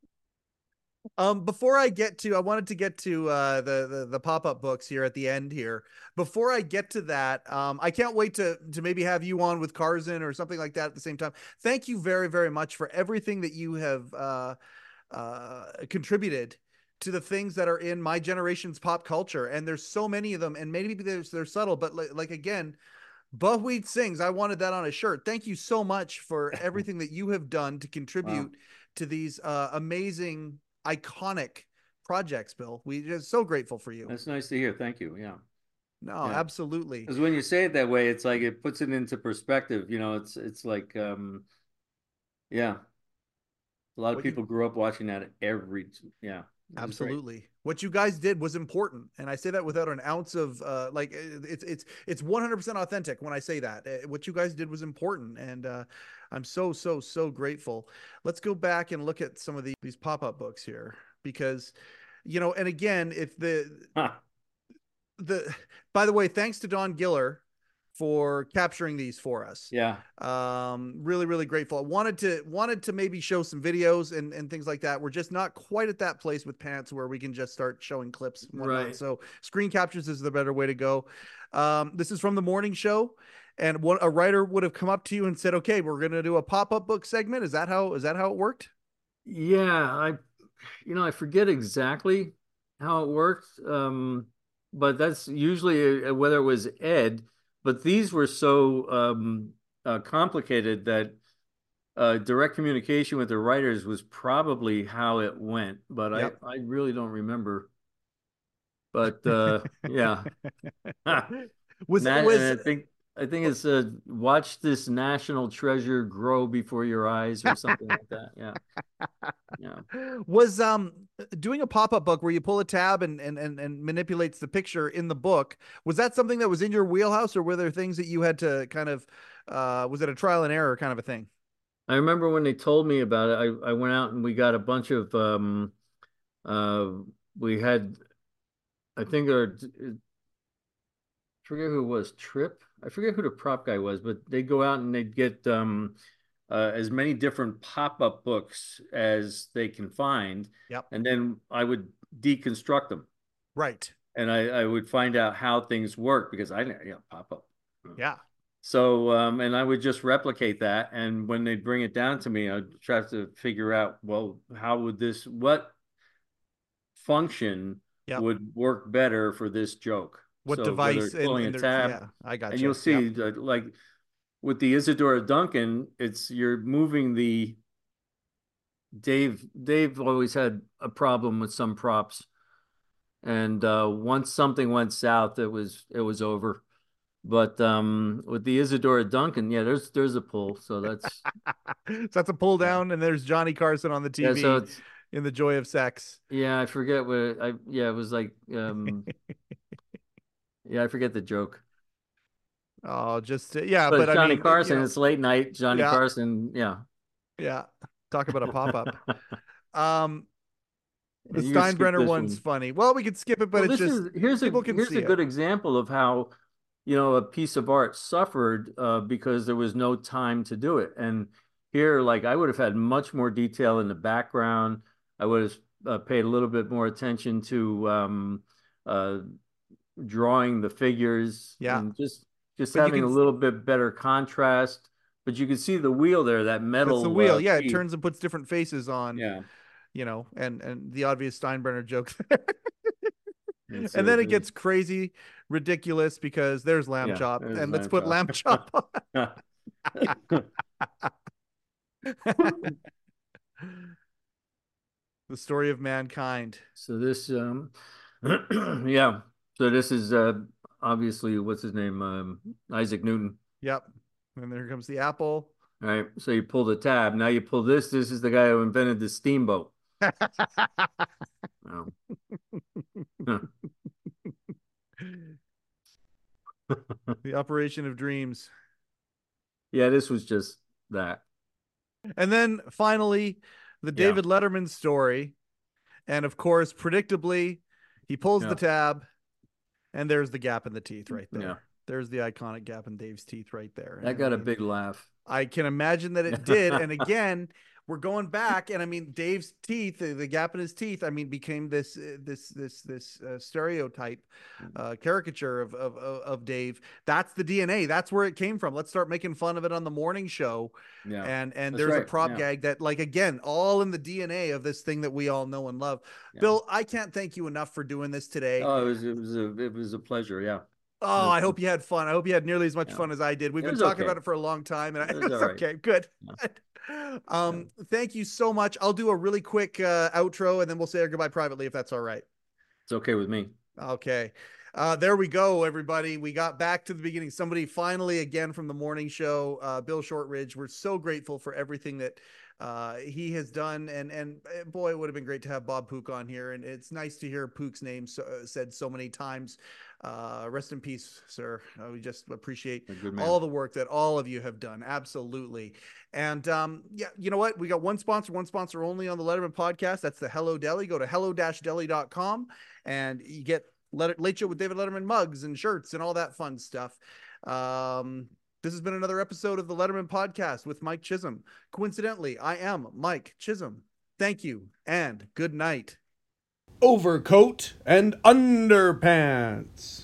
Um, before I get to, I wanted to get to uh, the the, the pop up books here at the end here. Before I get to that, um, I can't wait to to maybe have you on with Carzin or something like that at the same time. Thank you very very much for everything that you have uh, uh, contributed to the things that are in my generation's pop culture, and there's so many of them, and maybe they're they're subtle, but like, like again, Buhweed sings. I wanted that on a shirt. Thank you so much for everything that you have done to
Wow,
contribute to these uh, amazing, iconic projects, Bill. We just so grateful for you.
that's nice to hear. Thank you. Yeah,
No,
yeah.
absolutely.
Because when you say it that way, it's like it puts it into perspective. You know, it's it's like um, yeah, a lot of
What you
people grew up watching that every. Yeah, it was great.
Absolutely. What you guys did was important. And I say that without an ounce of uh like it's it's it's one hundred percent authentic when I say that. Uh, What you guys did was important and uh I'm so so so grateful. Let's go back and look at some of the, these pop-up books here because you know, and again, if the
Huh.
the by the way, thanks to Don Giller for capturing these for us.
Yeah,
Um, really, really grateful. I wanted to wanted to maybe show some videos and and things like that. We're just not quite at that place with Pants where we can just start showing clips and whatnot.
right.
So screen captures is the better way to go. Um, this is from the morning show, and what a writer would have come up to you and said, "Okay, we're gonna do a pop up book segment." Is that how is that how it worked?
Yeah, I, you know, I forget exactly how it worked, um, but that's usually uh, whether it was Ed. But these were so um, uh, complicated that uh, direct communication with the writers was probably how it went. But I,
Yep.
I really don't remember. But uh, yeah,
was
Nat,
was
and I think I think it's uh, watch this national treasure grow before your eyes or something like that. Yeah, yeah.
was um doing a pop-up book where you pull a tab and, and and and manipulates the picture in the book, was that something that was in your wheelhouse or were there things that you had to kind of uh was it a trial and error kind of a thing?
I remember when they told me about it, I, I went out and we got a bunch of um uh we had I think our I forget who it was, Trip. I forget who the prop guy was, but they'd go out and they'd get um uh, as many different pop-up books as they can find,
Yep.
and then I would deconstruct them
Right.
and I, I would find out how things work because I didn't, you know, pop up.
Yeah.
So, um, and I would just replicate that. And when they'd bring it down to me, I'd try to figure out, well, how would this, what function
Yep.
would work better for this joke?
What
So whether
device
it's
and
pulling a
and there's
tab,
yeah, I got
and
you.
you'll see, yep, like with the Isadora Duncan, it's you're moving the Dave. Dave always had a problem with some props, and uh, once something went south, it was it was over. But um, with the Isadora Duncan, yeah, there's there's a pull. So that's
So that's a pull
yeah.
down and there's Johnny Carson on the
Yeah, so
T V
it's
in The Joy of Sex.
yeah, I forget what it, I yeah, it was like um yeah, I forget the joke.
Oh, just uh, yeah,
But
but
it's
I
Johnny
mean, you
Carson.
know,
It's late night. Johnny
yeah,
Carson. Yeah.
yeah. Talk about a pop up. Um, the
And you skip
Steinbrenner
this
one's
one.
funny. Well, we could skip it, but
Well,
it's
this
just
is here's a
people can
here's
see
a
it.
good example of how, you know, a piece of art suffered uh, because there was no time to do it. And here, like I would have had much more detail in the background. I would have uh, paid a little bit more attention to um, uh, drawing the figures
Yeah,
and just just
but you
having a
can.
little bit better contrast. But you can see the wheel there, that
That's the
metal
wheel.
uh,
Yeah, it
piece.
turns and puts different faces on.
Yeah.
You know, and and the obvious Steinbrenner joke.
It's
And
a,
then it gets crazy, ridiculous because there's lamb
yeah,
chop,
there's
and let's
lamb
put lamb chop on.
chop.
The story of mankind.
So this, um, yeah. So this is uh, obviously what's his name, um, Isaac Newton.
Yep. And there comes the apple.
All right. So you pull the tab. Now you pull this. This is the guy who invented the steamboat. Oh.
The operation of dreams.
Yeah, this was just that.
And then finally, the
Yeah.
David Letterman story. And of course, predictably, he pulls
Yeah.
the tab, and there's the gap in the teeth right there.
Yeah.
There's the iconic gap in Dave's teeth right there.
That
And I
got a
mean,
big laugh.
I can imagine that it did. And again, we're going back, and I mean, Dave's teeth, the gap in his teeth, I mean, became this uh, this this this uh, stereotype, uh, caricature of, of of Dave. That's the D N A. That's where it came from. Let's start making fun of it on the morning show.
Yeah.
And and
That's
there's a
right.
prop
Yeah.
gag that, like, again, all in the D N A of this thing that we all know and love.
Yeah.
Bill, I can't thank you enough for doing this today.
Oh, it was it was a it was a pleasure. Yeah.
Oh, I hope you had fun. I hope you had nearly as much
Yeah.
fun as I did. We've
It
been
was
talking
okay.
about it for a long time, and I,
It was
it was
all right.
okay. Good.
Yeah.
Um, thank you so much. I'll do a really quick uh, outro, and then we'll say our goodbye privately if that's all right.
It's okay with me.
Okay. Uh, there we go, everybody. We got back to the beginning. Somebody finally, again, from the morning show, uh, Bill Shortridge. We're so grateful for everything that uh, he has done. And, and boy, it would have been great to have Bob Pook on here. And it's nice to hear Pook's name so, uh, said so many times. Uh, rest in peace, sir. Uh, we just appreciate
A good man.
all the work that all of you have done. Absolutely. And um, yeah, you know what? We got one sponsor, one sponsor only on the Letterman podcast. That's the Hello Deli. Go to hello dash deli dot com and you get Let Late Show with David Letterman mugs and shirts and all that fun stuff. Um, this has been another episode of the Letterman podcast with Mike Chisholm. Coincidentally, I am Mike Chisholm. Thank you and good night.
Overcoat and underpants.